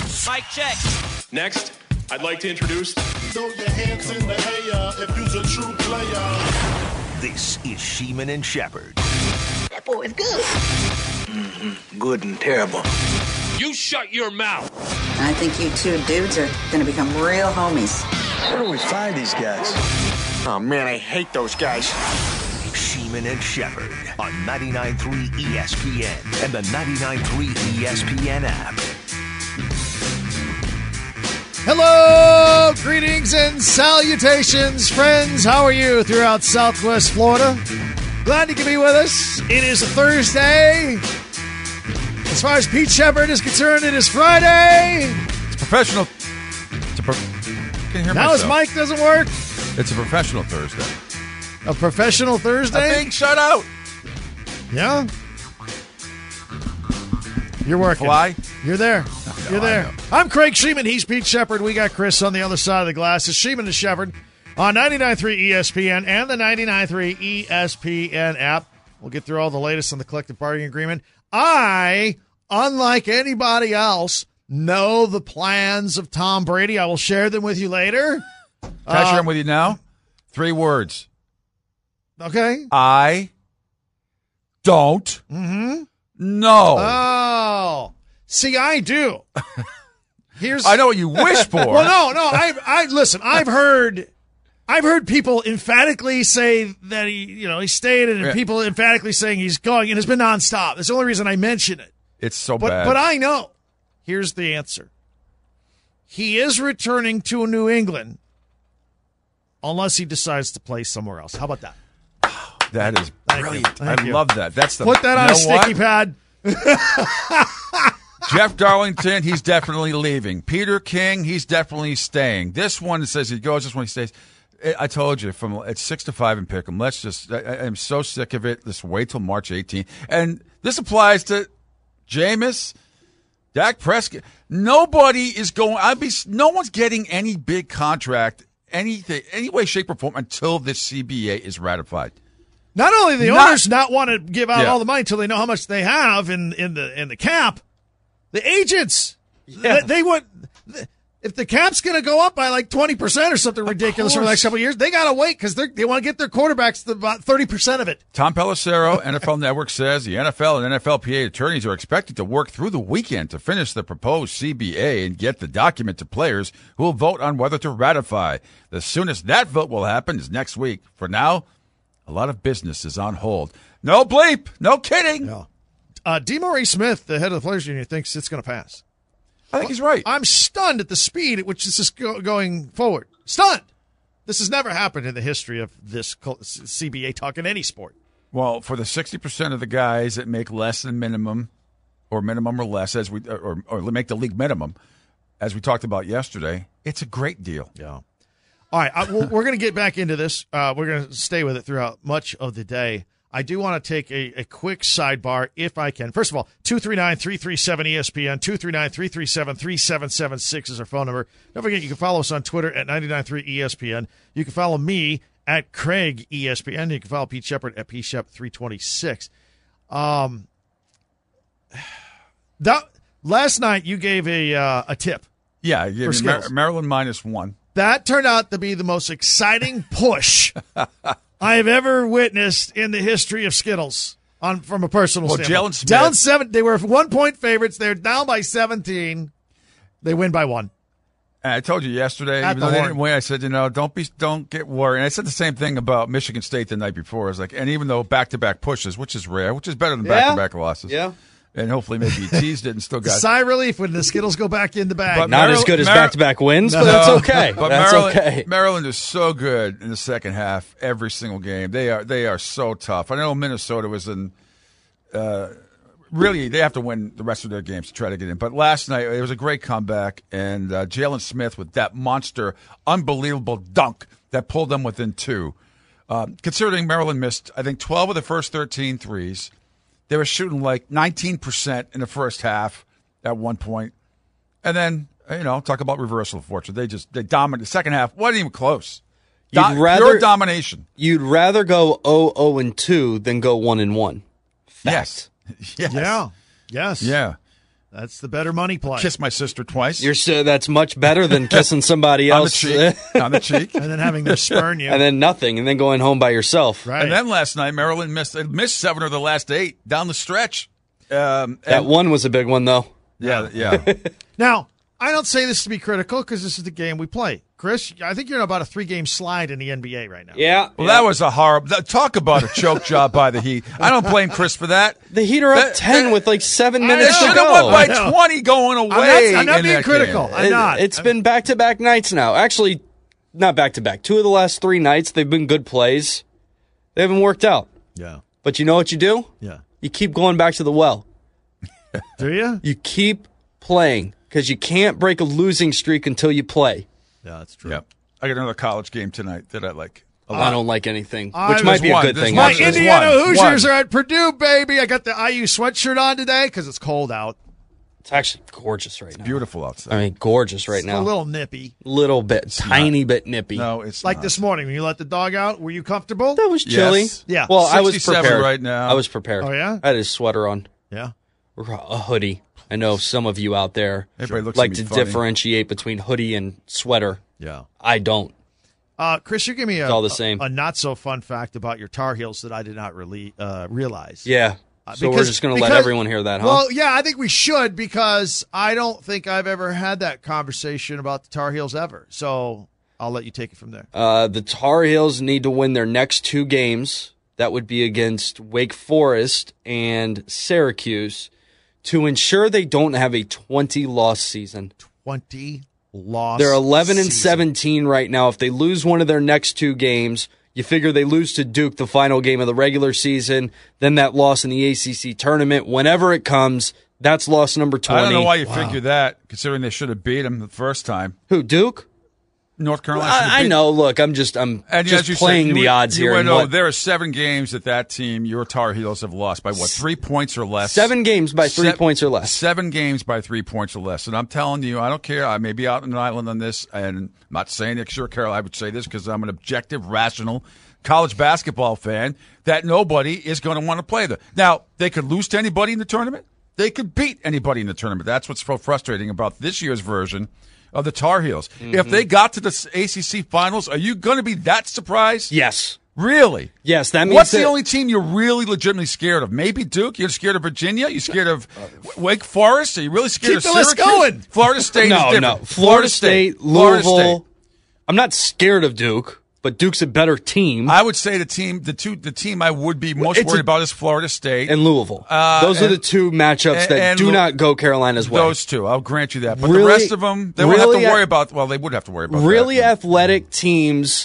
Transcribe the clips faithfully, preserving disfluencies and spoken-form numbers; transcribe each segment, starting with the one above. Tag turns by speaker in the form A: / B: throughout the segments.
A: Mic check.
B: Next, I'd like to introduce...
C: Throw your hands in the air if you's a true player.
D: This is Sheeman and Shepherd.
E: That boy is good.
F: Mm-hmm. Good and terrible.
B: You shut your mouth.
E: I think you two dudes are going to become real homies.
F: Where do we find these guys?
C: Oh, man, I hate those guys.
D: Sheeman and Shepherd on ninety-nine point three E S P N and the ninety-nine point three E S P N app.
G: Hello, greetings and salutations, friends. How are you throughout Southwest Florida? Glad you can be with us. It is a Thursday. As far as Pete Shepherd is concerned, it is Friday.
H: It's professional. It's a pro- I can hear
G: now
H: myself.
G: his mic doesn't work.
H: It's a professional Thursday.
G: A professional Thursday?
H: A big shutout.
G: Yeah. You're working.
H: Fly?
G: You're there.
H: Oh, no,
G: You're there.
H: I know.
G: I'm Craig Sheeman. He's Pete Shepherd. We got Chris on the other side of the glass. It's Sheeman and Shepherd on ninety-nine point three E S P N and the ninety-nine point three E S P N app. We'll get through all the latest on the collective bargaining agreement. I, unlike anybody else, know the plans of Tom Brady. I will share them with you later.
H: Can I share
G: Uh,
H: them with you now? Three words.
G: Okay.
H: I don't
G: Mm-hmm.
H: know.
G: Oh. See, I do. Here's
H: I know what you wish for.
G: Well, no, no. I, I listen. I've heard, I've heard people emphatically say that he, you know, he stayed, and
H: Yeah.
G: people emphatically saying he's going, and it's been nonstop. That's the only reason I mention it.
H: It's so
G: But,
H: bad.
G: but I know. Here's the answer. He is returning to New England, unless he decides to play somewhere else. How about that?
H: that is
G: Thank
H: brilliant.
G: you. Thank
H: I
G: you.
H: love that. That's the
G: Put that on
H: you
G: a
H: know
G: sticky
H: what?
G: pad.
H: Jeff Darlington, he's definitely leaving. Peter King, he's definitely staying. This one says he goes. This one he stays. I I told you from it's six to five in Pick'em. Let's just. I, I'm so sick of it. Let's wait till March eighteenth. And this applies to Jameis, Dak Prescott. Nobody is going. I'd be. No one's getting any big contract, anything, any way, shape, or form until this C B A is ratified.
G: Not only the
H: Not-
G: owners not want to give out
H: Yeah.
G: all the money until they know how much they have in, in the in the cap, the agents,
H: Yeah.
G: they, they would. If the cap's going to go up by like twenty percent or something ridiculous over the next couple of years, they got to wait because they want to get their quarterbacks to about thirty percent of it.
H: Tom Pelissero, N F L Network, says the N F L and N F L P A attorneys are expected to work through the weekend to finish the proposed C B A and get the document to players who will vote on whether to ratify. The soonest that vote will happen is next week. For now, a lot of business is on hold. No bleep. No kidding.
G: No. Uh, DeMaurice Smith, the head of the Players Union, thinks it's going to pass.
H: I think he's right.
G: I'm stunned at the speed at which this is go- going forward. Stunned. This has never happened in the history of this C B A talk in any sport.
H: Well, for the sixty percent of the guys that make less than minimum or minimum or less, as we or, or make the league minimum, as we talked about yesterday, it's a great deal.
G: Yeah. All right, I, we're, we're going to get back into this. Uh, we're going to stay with it throughout much of the day. I do want to take a, a quick sidebar, if I can. First of all, two three nine, three three seven, E S P N, two three nine, three three seven, three seven seven six is our phone number. Don't forget, you can follow us on Twitter at ninety-nine point three E S P N. You can follow me at Craig E S P N. You can follow Pete Shepherd at P Shep three twenty-six. Um, that, last night, you gave a uh, a tip.
H: Yeah, you
G: For
H: gave me Mar-
G: Skittles.
H: Maryland minus one.
G: That turned out to be the most exciting push I have ever witnessed in the history of Skittles on from a personal
H: Well,
G: standpoint.
H: Jalen Smith-
G: Down seven, they were one point favorites. They're down by seventeen. They win by one.
H: And I told you yesterday,
G: At
H: even
G: the
H: though they
G: horn.
H: didn't win, I said, you know, don't be, don't get worried. And I said the same thing about Michigan State the night before. I was like, and even though back-to-back pushes, which is rare, which is better than
I: Yeah.
H: back-to-back losses.
I: Yeah.
H: And hopefully maybe he teased it and still got
G: Sigh of relief when the Skittles go back in the bag.
H: But
I: Not
H: Maryland-
I: as good as
H: Mar-
I: back-to-back wins, but
H: No.
I: that's okay.
H: But
I: that's
H: Maryland,
I: okay.
H: Maryland is so good in the second half every single game. They are they are so tough. I know Minnesota was in. Uh, really, they have to win the rest of their games to try to get in. But last night it was a great comeback, and uh, Jalen Smith with that monster, unbelievable dunk that pulled them within two. Uh, considering Maryland missed, I think, twelve of the first thirteen threes. They were shooting like nineteen percent in the first half at one point. And then, you know, talk about reversal of fortune. They just, they dominated. The second half wasn't even close. Do-
I: You'd rather-
H: pure domination.
I: You'd rather go oh oh and two than go one and one.
H: Yes. Yes.
G: Yeah. Yes.
H: Yeah.
G: That's the better money play.
H: Kiss my sister twice.
I: You're so that's much better than kissing somebody
H: on
I: else
H: the cheek. on the cheek.
G: And then having them spurn you.
I: And then nothing, and then going home by yourself.
G: Right.
H: And then last night, Maryland missed missed seven of the last eight down the stretch. Um,
I: That
H: and-
I: one was a big one, though.
H: Yeah, yeah.
G: Now, I don't say this to be critical because this is the game we play. Chris, I think you're in about a three-game slide in the N B A right now.
I: Yeah.
H: Well,
I: yeah.
H: that was a horrible. that- Talk about a choke job by the Heat. I don't blame Chris for that.
I: The Heat are up
H: That-
I: ten
H: that-
I: with like seven
H: They
I: minutes to
H: should
I: go.
H: have won
G: I
H: by
G: know.
H: twenty going
G: I'm
H: away.
G: not, I'm not
H: in
G: being
H: that
G: critical.
H: game.
G: I'm
I: It-
G: not.
I: It's been back-to-back nights now. Actually, not back-to-back. Two of the last three nights, they've been good plays. They haven't worked out.
G: Yeah.
I: But you know what you do?
G: Yeah.
I: You keep going back to the well.
G: Do you?
I: You keep playing because you can't break a losing streak until you play.
G: Yeah, that's true.
H: Yep. I got another college game tonight that I like. a
I: I
H: lot.
I: don't like anything,
G: I-
I: which might
H: There's
I: be a
H: one.
I: good
H: There's
I: thing.
H: one.
G: My
I: actually.
H: There's
G: Indiana
H: one.
G: Hoosiers
H: One.
G: are at Purdue, baby. I got the I U sweatshirt on today because it's cold out.
I: It's actually gorgeous right now.
H: Beautiful outside.
I: I mean, gorgeous right
G: It's
I: now.
G: a little nippy.
I: little bit, tiny bit nippy.
H: no, it's
G: Like
H: not.
G: this morning when you let the dog out, were you comfortable?
I: That was chilly.
H: Yes.
G: Yeah.
I: Well, I was
H: sixty-seven
I: prepared
H: right now.
I: I was prepared.
G: Oh, yeah?
I: I had a sweater on,
G: Yeah.
I: a hoodie. I know some of you out there
H: Everybody looks
I: like
H: at
I: to
H: me funny.
I: differentiate between hoodie and sweater.
G: Yeah.
I: I don't.
G: Uh, Chris, you give me a,
I: all the same.
G: a, a not so fun fact about your Tar Heels that I did not really uh, realize.
I: Yeah.
G: Uh,
I: So we're
G: because-
I: just going to let
G: because-
I: everyone hear that, huh?
G: Well, yeah, I think we should because I don't think I've ever had that conversation about the Tar Heels ever. So I'll let you take it from there.
I: Uh, the Tar Heels need to win their next two games. That would be against Wake Forest and Syracuse to ensure they don't have a twenty-loss season.
G: twenty loss.
I: They're eleven and
G: season.
I: seventeen right now. If they lose one of their next two games, you figure they lose to Duke the final game of the regular season, then that loss in the A C C tournament, whenever it comes, that's loss number twenty.
H: I don't know why you figure that, considering they should have beat them the first time.
I: Who, Duke?
H: North Carolina. should have
I: I, I
H: beat-
I: know. Look, I'm just I'm
H: And
I: just
H: as you
I: playing
H: said, you
I: the
H: would-
I: odds
H: you
I: here.
H: would
I: and
H: know
I: what-
H: there are seven games that that team, your Tar Heels, have lost by what, three points or less?
I: Seven games by three
H: Se-
I: points or less.
H: Seven games by three points or less. And I'm telling you, I don't care. I may be out on an island on this, and I'm not saying it. Sure, Carol, I would say this because I'm an objective, rational college basketball fan, that nobody is going to want to play them. Now, they could lose to anybody in the tournament. They could beat anybody in the tournament. That's what's so frustrating about this year's version of the Tar Heels.
I: Mm-hmm.
H: If they got to the A C C finals, are you going to be that surprised?
I: Yes.
H: Really?
I: Yes, that means
H: What's
I: that-
H: the only team you're really legitimately scared of? Maybe Duke. You're scared of Virginia. You're scared of Wake Forest. Are you really scared
G: Keep
H: of
G: the list
H: Syracuse?
G: going.
H: Florida State is
I: No,
H: different.
I: no. Florida State,
H: Florida
I: Louisville.
H: State.
I: I'm not scared of Duke, but Duke's a better team.
H: I would say the team, the two, the team I would be most
I: It's
H: worried
I: a-
H: about is Florida State
I: and Louisville.
H: Uh,
I: Those are
H: and-
I: the two matchups
H: and-
I: that
H: and
I: do
H: Lou-
I: not go Carolina's way.
H: Those two, I'll grant you that. But
I: Really-
H: the rest of them, they won't have
I: really
H: to worry
I: a-
H: about. Well, they would have to worry about
I: really
H: that.
I: athletic teams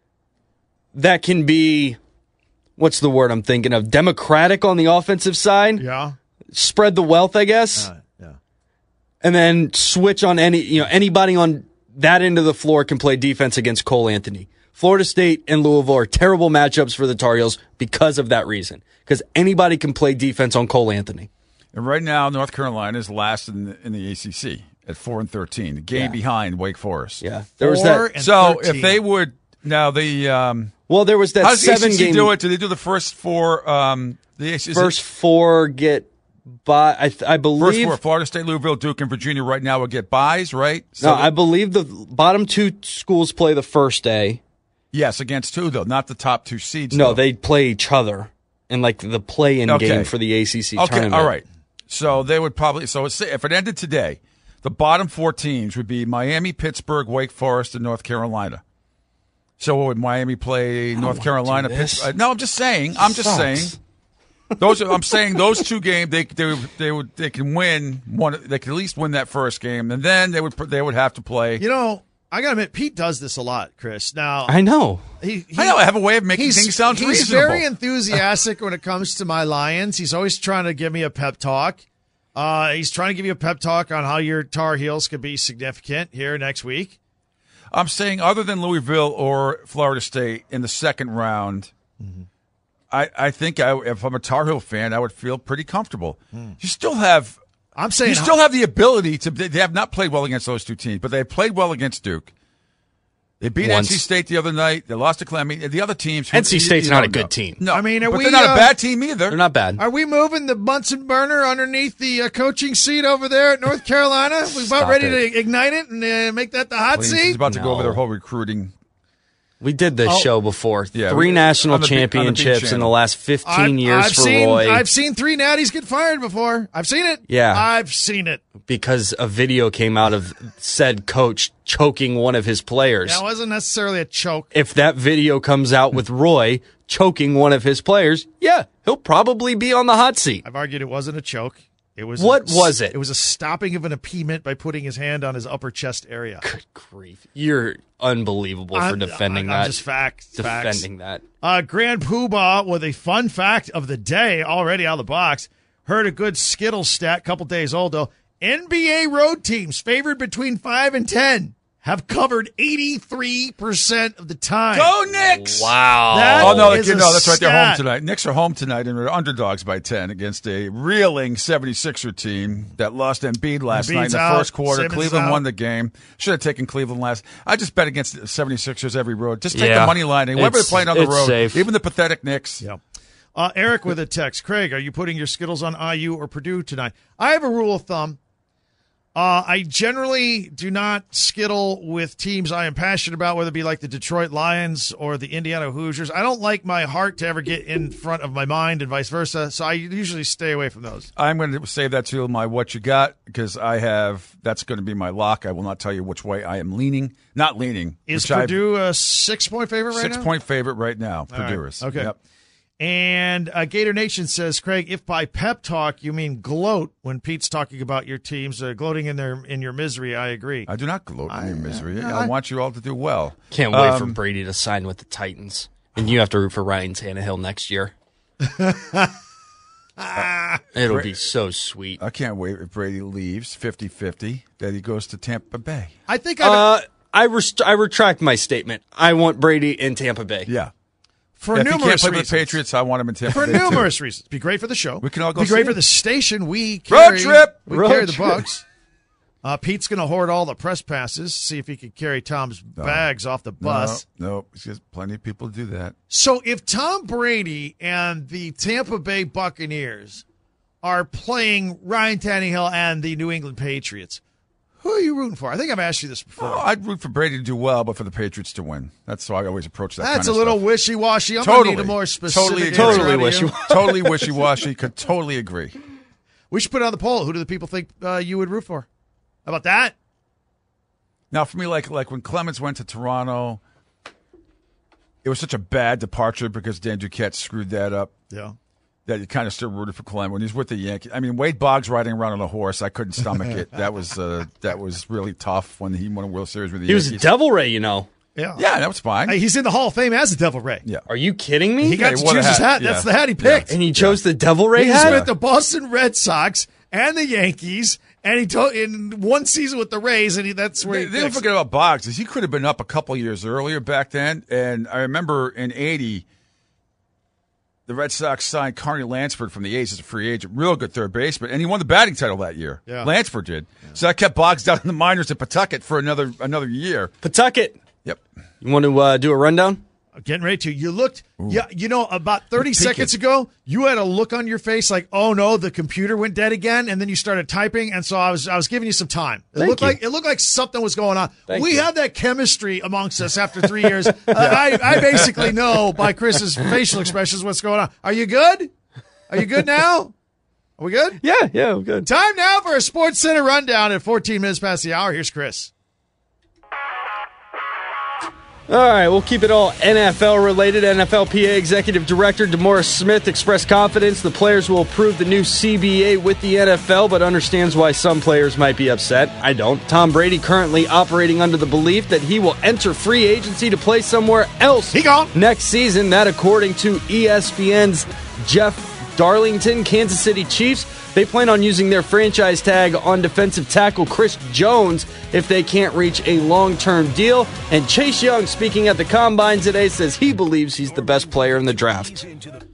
I: that can be, what's the word I'm thinking of? Democratic on the offensive side.
G: Yeah.
I: Spread the wealth, I guess.
G: Uh, yeah.
I: And then switch on any, you know, anybody on that end of the floor can play defense against Cole Anthony. Florida State and Louisville are terrible matchups for the Tar Heels because of that reason. Because anybody can play defense on Cole Anthony.
H: And right now, North Carolina is last in the, in the A C C at four and thirteen, the game
I: Yeah.
H: behind Wake Forest.
I: Yeah, there was
G: Four
I: that.
G: and
H: So
G: thirteen.
H: if they would now the um,
I: Well, there was that
H: how does the
I: seven
H: A C C
I: game.
H: do it? Do they do the first four? Um, the A C C
I: First four get by. I, th- I
H: first
I: believe.
H: four: Florida State, Louisville, Duke, and Virginia. Right now, will get buys, right?
I: No,
H: So
I: I believe the bottom two schools play the first day.
H: yes, against two though, not the top two seeds.
I: No,
H: though.
I: they play each other in like the play-in
H: Okay.
I: game for the A C C
H: Okay,
I: tournament.
H: all right. So they would probably so it's, if it ended today, the bottom four teams would be Miami, Pittsburgh, Wake Forest, and North Carolina. So would Miami play North Carolina?
I: do this.
H: Pittsburgh? No, I'm just saying. I'm just
I: Sucks.
H: saying. Those are, I'm saying those two games they they would, they would they can win one. They can at least win that first game, and then they would they would have to play.
G: You know, I got to admit, Pete does this a lot, Chris. Now,
I: I know.
G: he, he,
H: I know I have a way of making
G: he's,
H: things sound
G: he's
H: reasonable.
G: very enthusiastic when it comes to my Lions. He's always trying to give me a pep talk. Uh, he's trying to give you a pep talk on how your Tar Heels could be significant here next week.
H: I'm saying other than Louisville or Florida State in the second round,
G: Mm-hmm.
H: I, I think I, if I'm a Tar Heel fan, I would feel pretty comfortable.
G: Hmm.
H: You still have
G: I'm saying
H: you still have the ability to. They have not played well against those two teams, but they have played well against Duke. They beat
I: Once.
H: N C State the other night. They lost to Clemson. The other teams.
I: N C State's
H: you
I: not a
H: don't
I: good
H: know.
I: team.
H: No,
G: I mean, are
H: but
G: we,
H: they're not
G: uh,
H: a bad team either.
I: They're not bad.
G: Are we moving the Bunsen burner underneath the uh, coaching seat over there at North Carolina? We about
I: Stop
G: ready
I: it.
G: to ignite it and uh, make that the hot
H: He's
G: seat?
H: about to go
I: No.
H: over their whole recruiting.
I: We did this
G: Oh.
I: show before.
H: Yeah,
I: Three
H: we-
I: national
H: on the big- on the big
I: championships in the
H: channel.
I: last fifteen
G: I've,
I: years
G: I've
I: for
G: seen,
I: Roy
G: I've seen three natties get fired before. I've seen it.
I: Yeah.
G: I've seen it.
I: because a video came out of said coach choking one of his players.
G: That wasn't necessarily a choke.
I: If that video comes out with Roy choking one of his players, yeah, he'll probably be on the hot seat.
G: I've argued it wasn't a choke. It was
I: What
G: a,
I: was it?
G: It was a stopping of an impediment by putting his hand on his upper chest area.
I: Good grief. You're unbelievable for
G: I'm-
I: defending
G: I'm
I: that.
G: just fact, facts.
I: defending that.
G: Uh, Grand Poobah with a fun fact of the day already out of the box. Heard a good Skittles stat, couple days old though. N B A road teams favored between five and ten have covered eighty-three percent of the time.
H: Go Knicks!
I: Wow.
G: That
H: Oh no,
G: is
H: they,
G: a
H: no, that's right. They're home
G: stat.
H: tonight. Knicks are home tonight, and they're underdogs by ten against a reeling seventy-sixer team that lost Embiid last
G: Embiid's
H: night in the
G: out.
H: first quarter.
G: Simmons
H: Cleveland
G: out.
H: won the game. Should have taken Cleveland last. I just bet against the seventy-sixers every road. Just take
I: Yeah.
H: the money line. And whoever they're
I: It's-
H: playing on the
I: it's
H: road,
I: safe.
H: even the pathetic Knicks.
G: Yep. Uh, Eric with a text. Craig, are you putting your Skittles on I U or Purdue tonight? I have a rule of thumb. Uh, I generally do not skittle with teams I am passionate about, whether it be like the Detroit Lions or the Indiana Hoosiers. I don't like my heart to ever get in front of my mind and vice versa, so I usually stay away from those.
H: I'm going to save that to my what you got because I have that's going to be my lock. I will not tell you which way I am leaning. Not leaning.
G: Is
H: which I've-
G: Purdue a six-point favorite right
H: six
G: now?
H: point favorite right now?
G: All
H: Purdue
G: right.
H: is.
G: Okay.
H: Yep.
G: And uh, Gator Nation says, Craig, if by pep talk you mean gloat when Pete's talking about your teams, uh, gloating in their in your misery, I agree.
H: I do not gloat in your misery.
G: I-
H: I want you all to do well.
I: Can't wait for
H: Um,
I: Brady to sign with the Titans. And you have to root for Ryan Tannehill next year. It'll be so sweet.
H: I can't wait if Brady leaves fifty-fifty that he goes to Tampa Bay.
G: I think I
I: Uh, I, rest- I retract my statement. I want Brady in Tampa Bay.
H: Yeah.
G: for
H: if he can't
G: numerous
H: play
G: reasons.
H: for the Patriots, I want him in Tampa
G: For
H: Bay. too.
G: numerous reasons. Be great for the show.
H: We can all go
G: Be great
H: see
G: for
H: it.
G: the station. We
H: Road
G: carry,
H: trip!
G: We
I: Road
G: carry the
I: trip.
G: Bucks. Uh, Pete's going to hoard all the press passes, see if he can carry Tom's bags off the bus.
H: No, no, there's plenty of people do that.
G: So if Tom Brady and the Tampa Bay Buccaneers are playing Ryan Tannehill and the New England Patriots, who are you rooting for? I think I've asked you this before.
H: Well, I'd root for Brady to do well, but for the Patriots to win. That's how I always approach that.
G: That's
H: kind
G: a
H: of
G: little
H: stuff.
G: wishy-washy. I'm
H: Totally.
G: going to need a more specific
H: Totally
G: answer
H: agree.
G: out
I: Totally
G: of you.
I: wishy-washy.
H: Totally wishy-washy. Could totally agree.
G: We should put it on the poll. Who do the people think uh, you would root for? How about that?
H: Now, for me, like like when Clemens went to Toronto, it was such a bad departure because Dan Duquette screwed that up.
G: Yeah.
H: That you kind of still rooted for Clemens when he's with the Yankees. I mean, Wade Boggs riding around on a horse, I couldn't stomach it. That was uh, that was really tough when he won a World Series with the
I: He was
H: Yankees.
I: a Devil Ray, you know.
G: Yeah.
H: Yeah, that was fine.
G: Hey, he's in the Hall of Fame as a Devil Ray.
H: yeah.
I: Are you kidding me?
G: He got
H: he
G: to
H: won a
G: choose his
H: hat.
G: hat. That's
H: Yeah.
G: the hat he picked.
I: and he chose the Devil Ray
G: He's
I: hat?
G: with the Boston Red Sox and the Yankees, and he told in one season with the Rays, and he, that's where
H: They,
G: he
H: they don't
G: picks.
H: forget about Boggs. Is he could have been up a couple years earlier back then. And I remember in eighty, the Red Sox signed Carney Lansford from the A's as a free agent. Real good third baseman. And he won the batting title that year.
G: Yeah.
H: Lansford did. So that kept Boggs down in the minors at Pawtucket for another another year.
I: Pawtucket.
H: Yep.
I: You want to uh, do a rundown?
G: Getting ready to. You looked, yeah, you know, about thirty
H: Peek
G: seconds
H: it.
G: ago, you had a look on your face like, oh no, the computer went dead again, and then you started typing, and so I was I was giving you some time. It
I: Thank
G: looked
I: you.
G: like it looked like something was going on.
I: Thank
G: we
I: you.
G: have that chemistry amongst us after three years. uh, I, I basically know by Chris's facial expressions what's going on. Are you good? Are you good now? Are we good?
I: Yeah, yeah, we're good.
G: Time now for a Sports Center rundown at fourteen minutes past the hour. Here's Chris.
I: All right, we'll keep it all N F L related. N F L P A Executive Director DeMaurice Smith expressed confidence the players will approve the new C B A with the N F L, but understands why some players might be upset. I don't. Tom Brady currently operating under the belief that he will enter free agency to play somewhere else
G: He gone.
I: next season. That, according to E S P N's Jeff Darlington, Kansas City Chiefs, they plan on using their franchise tag on defensive tackle Chris Jones if they can't reach a long-term deal. And Chase Young, speaking at the Combine today, says he believes he's the best player in the draft.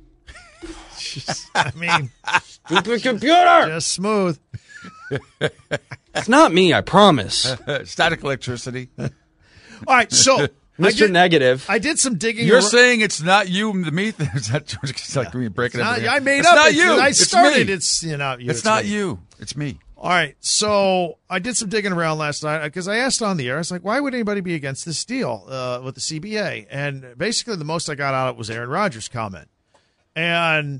G: I mean,
I: Stupid computer!
G: just smooth.
I: It's not me, I promise.
H: Static electricity.
G: All right, so
I: Mister
G: I did,
I: Negative.
G: I did some digging.
H: You're
G: ar-
H: saying it's not you, the me thing? Is that it's like me breaking
G: Not-
H: everything?
G: I made
H: it's
G: up.
H: not
G: it.
H: you.
G: I
H: It's
G: started.
H: me.
G: It's you know. You,
H: It's, not
G: me.
H: you. It's me.
G: All right, so I did some digging around last night because I asked on the air. I was like, "Why would anybody be against this deal uh, with the C B A?" And basically, the most I got out of it was Aaron Rodgers' comment, and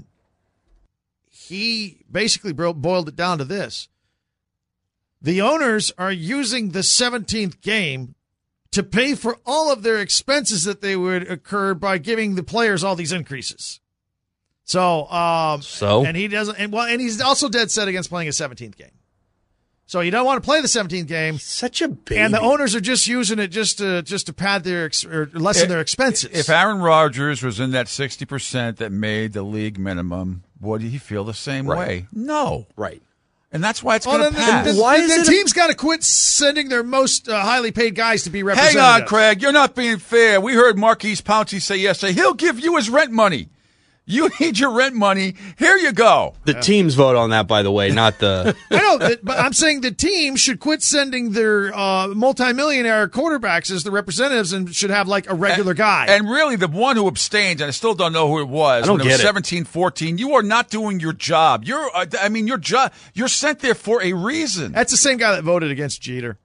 G: he basically bro- boiled it down to this: the owners are using the seventeenth game to pay for all of their expenses that they would occur by giving the players all these increases. So, um,
I: So?
G: and he doesn't, and well, and he's also dead set against playing a seventeenth game. So you don't want to play the seventeenth game,
I: Such a baby.
G: and the owners are just using it just to just to pad their ex, or lessen
H: If-
G: their expenses.
H: If Aaron Rodgers was in that sixty percent that made the league minimum, would he feel the same
I: Right.
H: way? No.
I: Right.
H: And that's why it's
G: well,
H: going
G: then,
H: to pass.
G: then,
I: Why
G: then
I: is
G: the
I: it a-
G: team's got to quit sending their most uh, highly paid guys to be
H: Hang
G: representatives.
H: on, Craig. You're not being fair. We heard Marquise Pouncey say yesterday, he'll give you his rent money. You need your rent money. Here you go.
I: The teams vote on that, by the way, not the.
G: I know, that- but I'm saying the team should quit sending their uh, multimillionaire quarterbacks as the representatives and should have like a regular guy.
H: And really, the one who abstained, and I still don't know who it was,
I: I don't
H: when it was
I: get it.
H: seventeen fourteen, you are not doing your job. You're, uh, I mean, your job, you're sent there for a reason.
G: That's the same guy that voted against Jeter.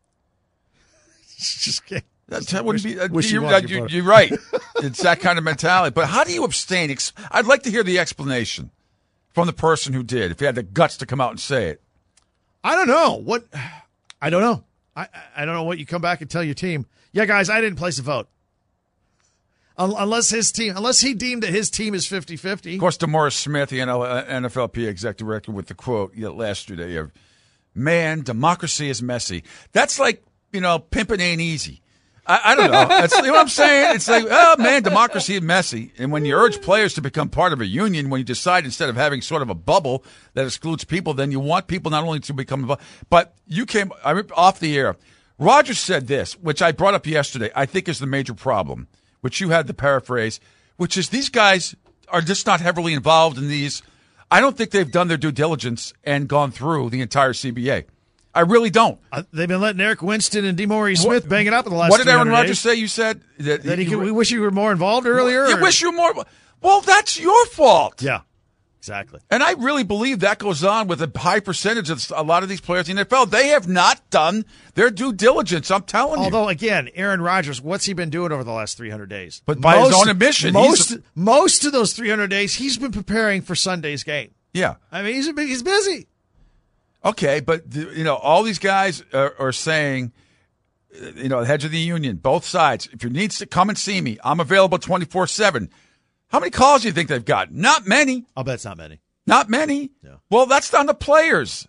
G: Just kidding.
H: That, that wouldn't be. Uh,
G: Wish he
H: you're,
G: was,
H: uh,
G: you
H: you,
G: voted.
H: you're right. It's that kind of mentality. But how do you abstain? Ex- I'd like to hear the explanation from the person who did, if he had the guts to come out and say it.
G: I don't know what. I don't know. I I don't know what you come back and tell your team. Yeah, guys, I didn't place a vote. Un- Unless his team, unless he deemed that his team is fifty-fifty.
H: Of course, DeMaurice Smith, the N F L P exec director, with the quote last yesterday of, "Man, democracy is messy." That's like, you know, pimping ain't easy. I, I don't know. That's, you know what I'm saying? It's like, oh, man, democracy is messy. And when you urge players to become part of a union, when you decide instead of having sort of a bubble that excludes people, then you want people not only to become involved, but you came I ripped off the air. Rogers said this, which I brought up yesterday, I think is the major problem, which you had the paraphrase, which is these guys are just not heavily involved in these. I don't think they've done their due diligence and gone through the entire C B A. I really don't.
G: Uh, they've been letting Eric Winston and DeMaurice Smith bang it up in the last.
H: What did Aaron
G: three hundred
H: Rodgers
G: days.
H: say? You said that,
G: That he
H: you
G: could,
H: were-
G: we wish you were more involved earlier.
H: You
G: or-
H: wish you were more. Well, that's your fault.
G: Yeah, exactly.
H: And I really believe that goes on with a high percentage of a lot of these players in the N F L. They have not done their due diligence. I'm telling you.
G: Although, again, Aaron Rodgers, what's he been doing over the last three hundred days?
H: But by his own admission,
G: most
H: he's-
G: most of those three hundred days, he's been preparing for Sunday's game.
H: Yeah.
G: I mean, he's a, he's busy.
H: Okay, but you know, all these guys are, are saying, uh, you know, the heads of the union, both sides. If you need to come and see me, I'm available twenty-four seven. How many calls do you think they've got? Not many.
G: I'll bet it's not many.
H: Not many.
G: Yeah.
H: Well, that's on the players.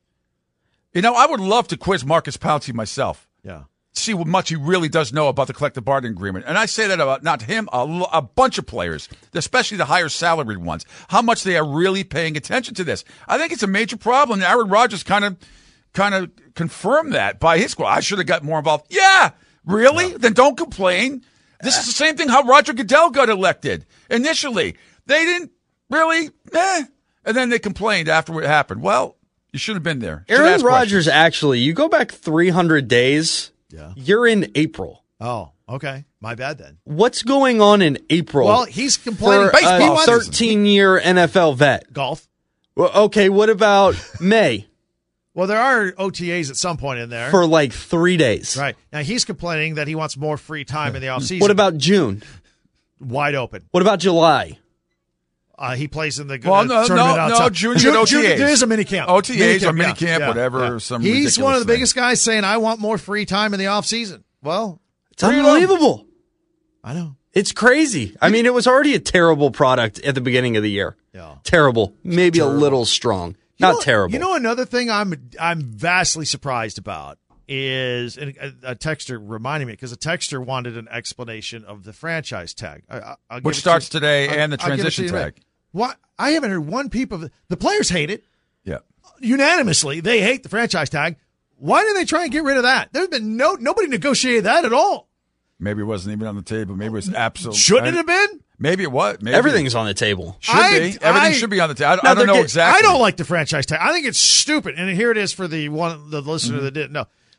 H: You know, I would love to quiz Marcus Pouncey myself.
G: Yeah.
H: See what much he really does know about the collective bargaining agreement. And I say that about not him, a, lo- a bunch of players, especially the higher salaried ones, how much they are really paying attention to this. I think it's a major problem. Aaron Rodgers kind of kind of confirmed that by his quote. I should have got more involved. Yeah, really? Yeah. Then don't complain. This is the same thing how Roger Goodell got elected. Initially, they didn't really, eh. And then they complained after it happened. Well, you should have been there. Should
I: Aaron
H: ask
I: Rodgers,
H: questions.
I: actually, you go back three hundred days,
G: Yeah.
I: you're in April.
G: Oh, okay. My bad then.
I: What's going on in April?
G: Well, he's complaining.
I: for
H: baseball
I: a
H: season.
I: thirteen-year N F L vet.
G: Golf.
I: Well, okay, what about May?
G: Well, there are O T As at some point in there.
I: For like three days.
G: Right. Now, he's complaining that he wants more free time in the offseason.
I: What about June?
G: Wide open.
I: What about July?
G: Uh, he plays in the
H: Well,
G: uh,
H: no,
G: tournament
H: no,
G: outside.
H: no, junior
G: June,
H: O T As.
G: June, there is a mini camp.
H: O T As or mini
G: yeah,
H: camp,
G: yeah,
H: whatever,
G: yeah.
H: some
G: He's
H: ridiculous
G: one of the
H: thing.
G: biggest guys saying, I want more free time in the offseason. Well,
I: It's unbelievable.
G: I know.
I: It's crazy. I mean, it was already a terrible product at the beginning of the year.
G: Yeah.
I: Terrible. Maybe a little strong.
G: You
I: Not
G: know,
I: terrible.
G: You know, another thing I'm I'm vastly surprised about is and a, a texter reminding me because a texter wanted an explanation of the franchise tag, I, I, I'll give
H: Which
G: it
H: starts
G: to you.
H: today,
G: I'll-
H: and the
G: I'll give it to
H: transition
G: you in a minute.
H: tag.
G: What I haven't heard one peep of it. The players hate it
H: Yeah.
G: unanimously. They hate the franchise tag. Why didn't they try and get rid of that? There's been no nobody negotiated that at all.
H: Maybe it wasn't even on the table. Maybe it was absolutely.
G: Shouldn't it have been?
H: Maybe it was. Maybe.
I: Everything's on the table.
H: should
G: I-
H: be. Everything
G: I-
H: should be on the table. I,
I: Now
H: I don't
I: they're
H: know
I: get-
H: exactly.
G: I don't like the franchise tag. I think it's stupid. And here it is for the one the listener
H: Mm-hmm.
G: that didn't know.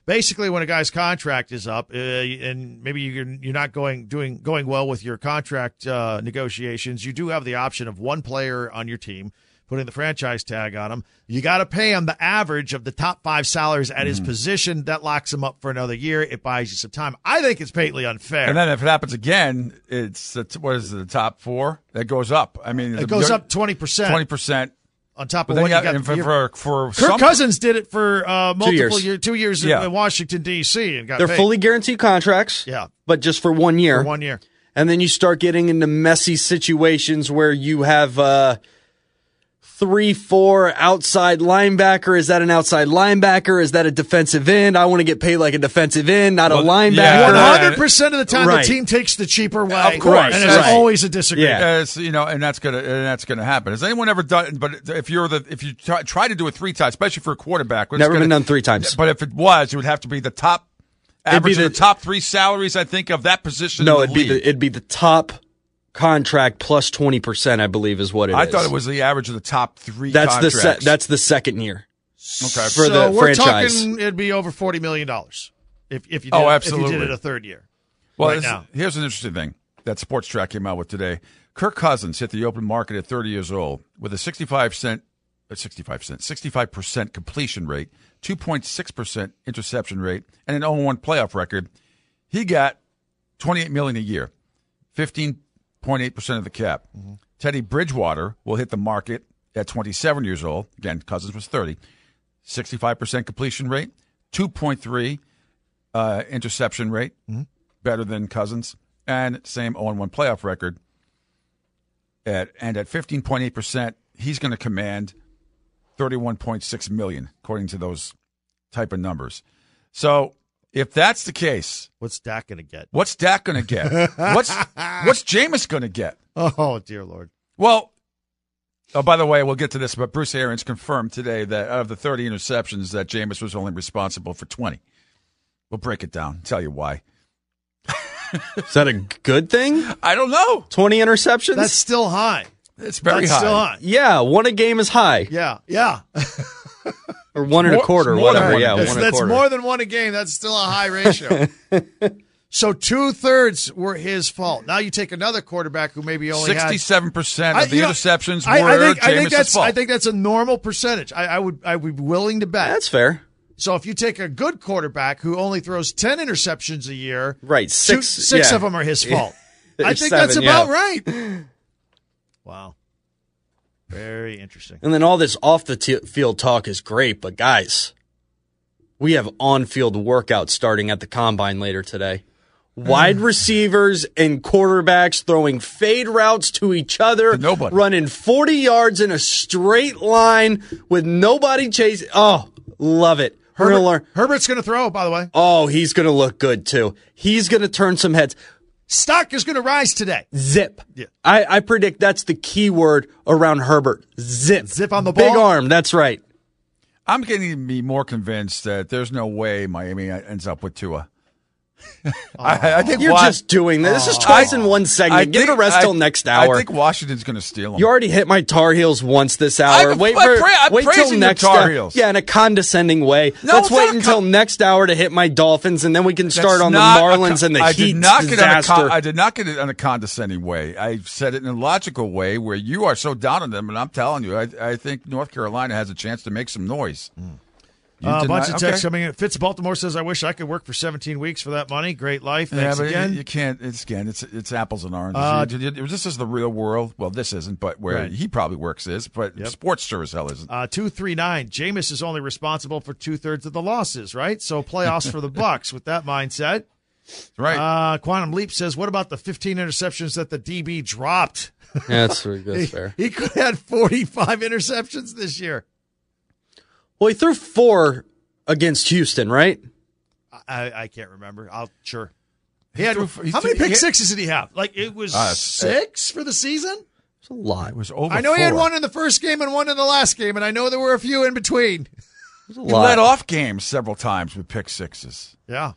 G: basically when a guy's contract is up, uh, and maybe you're you're not going doing going well with your contract uh, negotiations, you do have the option of one player on your team putting the franchise tag on him. You got to pay him the average of the top five salaries at mm. his position. That locks him up for another year. It buys you some time. I think it's patently unfair.
H: And then if it happens again, it's the, what is it, the top four that goes up. I mean,
G: it goes up twenty percent.
H: Twenty percent.
G: On top of
H: but
G: what you
H: you
G: got,
H: got for, for, for
G: Kirk
H: some,
G: Cousins did it for uh, multiple
I: two years,
G: year, two years in,
H: yeah.
G: in Washington D C and got
I: They're
G: paid.
I: fully guaranteed contracts.
G: Yeah,
I: but just for one year.
G: For one year,
I: and then you start getting into messy situations where you have uh, three, four outside linebacker. Is that an outside linebacker? Is that a defensive end? I want to get paid like a defensive end, not well, a linebacker.
H: Yeah,
G: one hundred percent of the time,
I: right.
G: the team takes the cheaper way.
H: Of course,
G: and there's
I: right.
G: always a disagreement.
H: Yeah, uh, you know, and that's gonna and that's gonna happen. Has anyone ever done? But if you're the if you try, try to do it three times, especially for a quarterback,
I: never
H: gonna,
I: been done three times.
H: But if it was, it would have to be the top average
I: the,
H: of the top three salaries. I think of that position.
I: No,
H: in the
I: it'd
H: league.
I: be the, it'd be the top contract plus twenty percent, I believe, is what it
H: I
I: is.
H: I thought it was the average of the top three.
I: That's
H: contracts.
I: the se- that's the second year.
H: Okay,
I: for
G: so
I: the
G: we're
I: franchise.
G: talking it'd be over forty million dollars if if you did,
H: oh,
G: if
H: absolutely.
G: you did it a third year.
H: Well,
G: right
H: this,
G: now.
H: here's an interesting thing that Sports Track came out with today. Kirk Cousins hit the open market at thirty years old with a sixty-five cent, uh, sixty-five cent, sixty-five percent completion rate, two point six percent interception rate, and an oh and one playoff record. He got twenty-eight million dollars a year, fifteen point eight percent of the cap. Mm-hmm. Teddy Bridgewater will hit the market at twenty-seven years old. Again, Cousins was thirty. sixty-five percent completion rate, two point three uh, interception rate, mm-hmm. better than Cousins, and same oh and one playoff record. At, and at fifteen point eight percent, he's going to command thirty-one point six million dollars, according to those type of numbers. So if that's the case,
G: what's Dak going to get?
H: What's Dak going to get? what's what's Jameis going to get?
G: Oh, dear Lord.
H: Well, oh, by the way, we'll get to this, but Bruce Arians confirmed today that out of the thirty interceptions, that Jameis was only responsible for twenty. We'll break it down, tell you why.
I: Is that a good thing?
H: I don't know.
I: twenty interceptions?
G: That's still high.
H: It's very
G: That's
H: high.
G: still high.
I: Yeah, one a game is high.
G: Yeah, yeah.
I: Or one and a quarter, or whatever. Yeah,
G: that's,
I: one and a
G: that's
I: quarter.
G: more than one a game. That's still a high ratio. So two-thirds were his fault. Now you take another quarterback who maybe only
H: sixty-seven percent
G: had,
H: of the
G: I,
H: interceptions
G: I,
H: were
G: I think, I think
H: Jameis'
G: that's,
H: fault.
G: I think that's a normal percentage. I, I would I would be willing to bet.
I: That's fair.
G: So if you take a good quarterback who only throws ten interceptions a year,
I: right, six,
G: two, six
I: yeah.
G: of them are his fault. I think
I: Seven,
G: that's about
I: yeah.
G: right. Wow. Very interesting.
I: And then all this off the t- field talk is great, but guys, we have on-field workouts starting at the Combine later today. Wide receivers and quarterbacks throwing fade routes to each other,
H: To nobody.
I: running forty yards in a straight line with nobody chasing. Oh, love it. We're gonna
G: Herbert,
I: learn.
G: Herbert's going to throw, by the way.
I: Oh, he's going to look good, too. He's going to turn some heads.
G: Stock is going to rise today.
I: Zip.
G: Yeah.
I: I, I predict that's the key word around Herbert. Zip.
G: Zip on the
I: Big
G: ball?
I: arm, that's right.
H: I'm getting to be more convinced that there's no way Miami ends up with Tua. I, I think
I: You're
H: Wa-
I: just doing this. This is twice in one segment.
H: I
I: Give it
H: think-
I: a rest
H: I-
I: till next hour.
H: I think Washington's going to steal them.
I: You already hit my Tar Heels once this hour.
H: I'm-
I: wait
H: I'm
I: for
H: pra- I'm
I: wait till
H: praising your
I: next
H: Tar
I: hour.
H: Heels.
I: Yeah, in a condescending way.
H: No,
I: Let's
H: it's
I: wait
H: not a
I: until
H: con-
I: next hour to hit my Dolphins, and then we can start
H: That's
I: on the
H: not a
I: Marlins
H: con-
I: and the
H: I
I: Heat
H: did not get on a
I: disaster.
H: con- I did not get it in a condescending way. I said it in a logical way where you are so down on them, and I'm telling you, I, I think North Carolina has a chance to make some noise.
G: Mm.
H: You
G: Uh, a
H: deny-
G: bunch of texts
H: okay.
G: coming in. Fitz Baltimore says, I wish I could work for seventeen weeks for that money. Great life.
H: Yeah,
G: Thanks
H: but
G: again.
H: You, you can't. It's again. It's it's apples and oranges.
G: Uh,
H: You- you- this is the real world. Well, this isn't, but where
G: Right.
H: he probably works is. But
G: Yep.
H: sports sure as hell isn't.
G: Uh, two three nine. Jameis is only responsible for two-thirds of the losses, right? So playoffs for the Bucks with that mindset.
H: Right.
G: Uh, Quantum Leap says, what about the fifteen interceptions that the D B dropped?
I: Yeah, that's, that's
G: he,
I: fair.
G: he could have had forty-five interceptions this year.
I: Well, he threw four against Houston, right?
G: I, I can't remember. I'll sure. He had
H: threw- he
G: how
H: threw-
G: many pick
H: he-
G: sixes did he have? Like it was
H: Uh,
G: six for the season.
I: It's a lot.
H: it was over.
G: I know he had
H: four.
G: one in the first game and one in the last game, and I know there were a few in between.
I: It's a
H: He
I: lot.
H: led off games several times with pick sixes.
G: Yeah.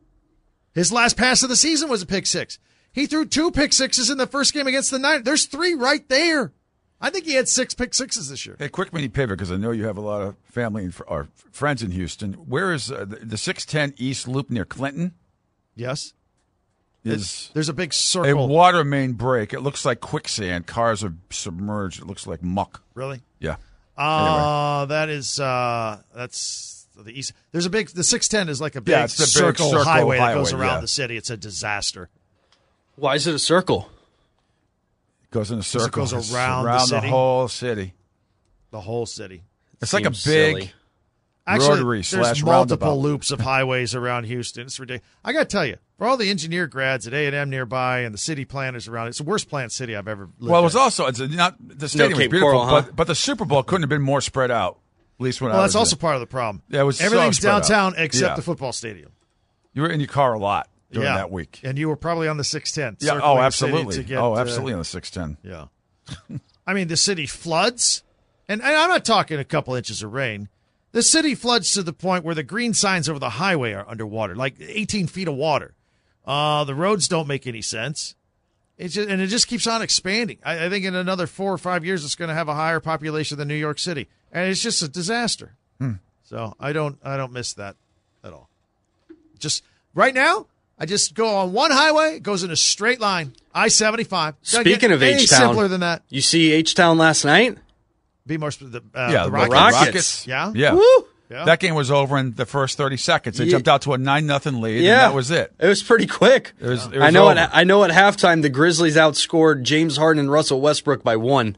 G: His last pass of the season was a pick six. He threw two pick sixes in the first game against the Niners. There's three right there. I think he had six pick sixes this year.
H: Hey, quick mini pivot because I know you have a lot of family and fr- or friends in Houston. Where is uh, the, the six ten East Loop near Clinton?
G: Yes.
H: Is
G: There's a big
H: a
G: circle.
H: water main break. It looks like quicksand. Cars are submerged. It looks like muck.
G: Really?
H: Yeah.
G: Uh, that is uh, that's the east. There's a big. The six ten is like a big,
H: Yeah, it's the big
G: circle,
H: circle
G: highway that goes
H: highway,
G: around
H: yeah.
G: the city. It's a disaster.
I: Why is it a circle?
H: It goes in a circle.
G: it goes
H: It's
G: around the
H: around
G: city?
H: whole city.
G: The whole city.
H: It's like a big
I: Seems silly.
G: Actually,
H: rotary
G: there's
H: slash
G: multiple
H: roundabout.
G: loops of highways around Houston. It's ridiculous. I got to tell you, for all the engineer grads at A and M nearby and the city planners around, it's the worst planned city I've ever lived
H: Well, it was
G: in.
H: also it's not the stadium was
I: Cape
H: beautiful,
I: Coral, huh?
H: but but the Super Bowl couldn't have been more spread out. At least when
G: Well,
H: I
G: that's
H: was
G: also
H: there.
G: part of the problem.
H: Yeah, it was so
G: Everything's
H: spread out.
G: downtown except
H: Yeah.
G: the football stadium.
H: You were in your car a lot during
G: yeah.
H: that week.
G: And you were probably on the six ten.
H: Yeah.
G: circling
H: Oh,
G: the city
H: absolutely.
G: to get,
H: oh,
G: uh,
H: absolutely on the six ten.
G: Yeah. I mean, the city floods, and, and I'm not talking a couple inches of rain. The city floods to the point where the green signs over the highway are underwater, like eighteen feet of water. Uh, the roads don't make any sense. It's just, and it just keeps on expanding. I, I think in another four or five years, it's going to have a higher population than New York City, and it's just a disaster.
H: Hmm.
G: So I don't, I don't miss that at all. Just right now, I just go on one highway, it goes in a straight line, I seventy-five. Doesn't
I: Speaking
G: get
I: of
G: any
I: H-Town,
G: simpler than that.
I: You see H-Town last night?
G: Be more sp- the, uh,
H: Yeah,
G: the
H: the
G: Rockets.
I: Rockets.
G: Yeah?
H: Yeah.
I: Woo!
G: Yeah.
H: That game was over in the first thirty seconds. They
I: Yeah.
H: jumped out to a nine nothing lead,
I: Yeah,
H: and that was it.
I: It was pretty quick.
H: It was- it
I: I
H: was
I: know.
H: over.
I: At, I know. At halftime, the Grizzlies outscored James Harden and Russell Westbrook by one.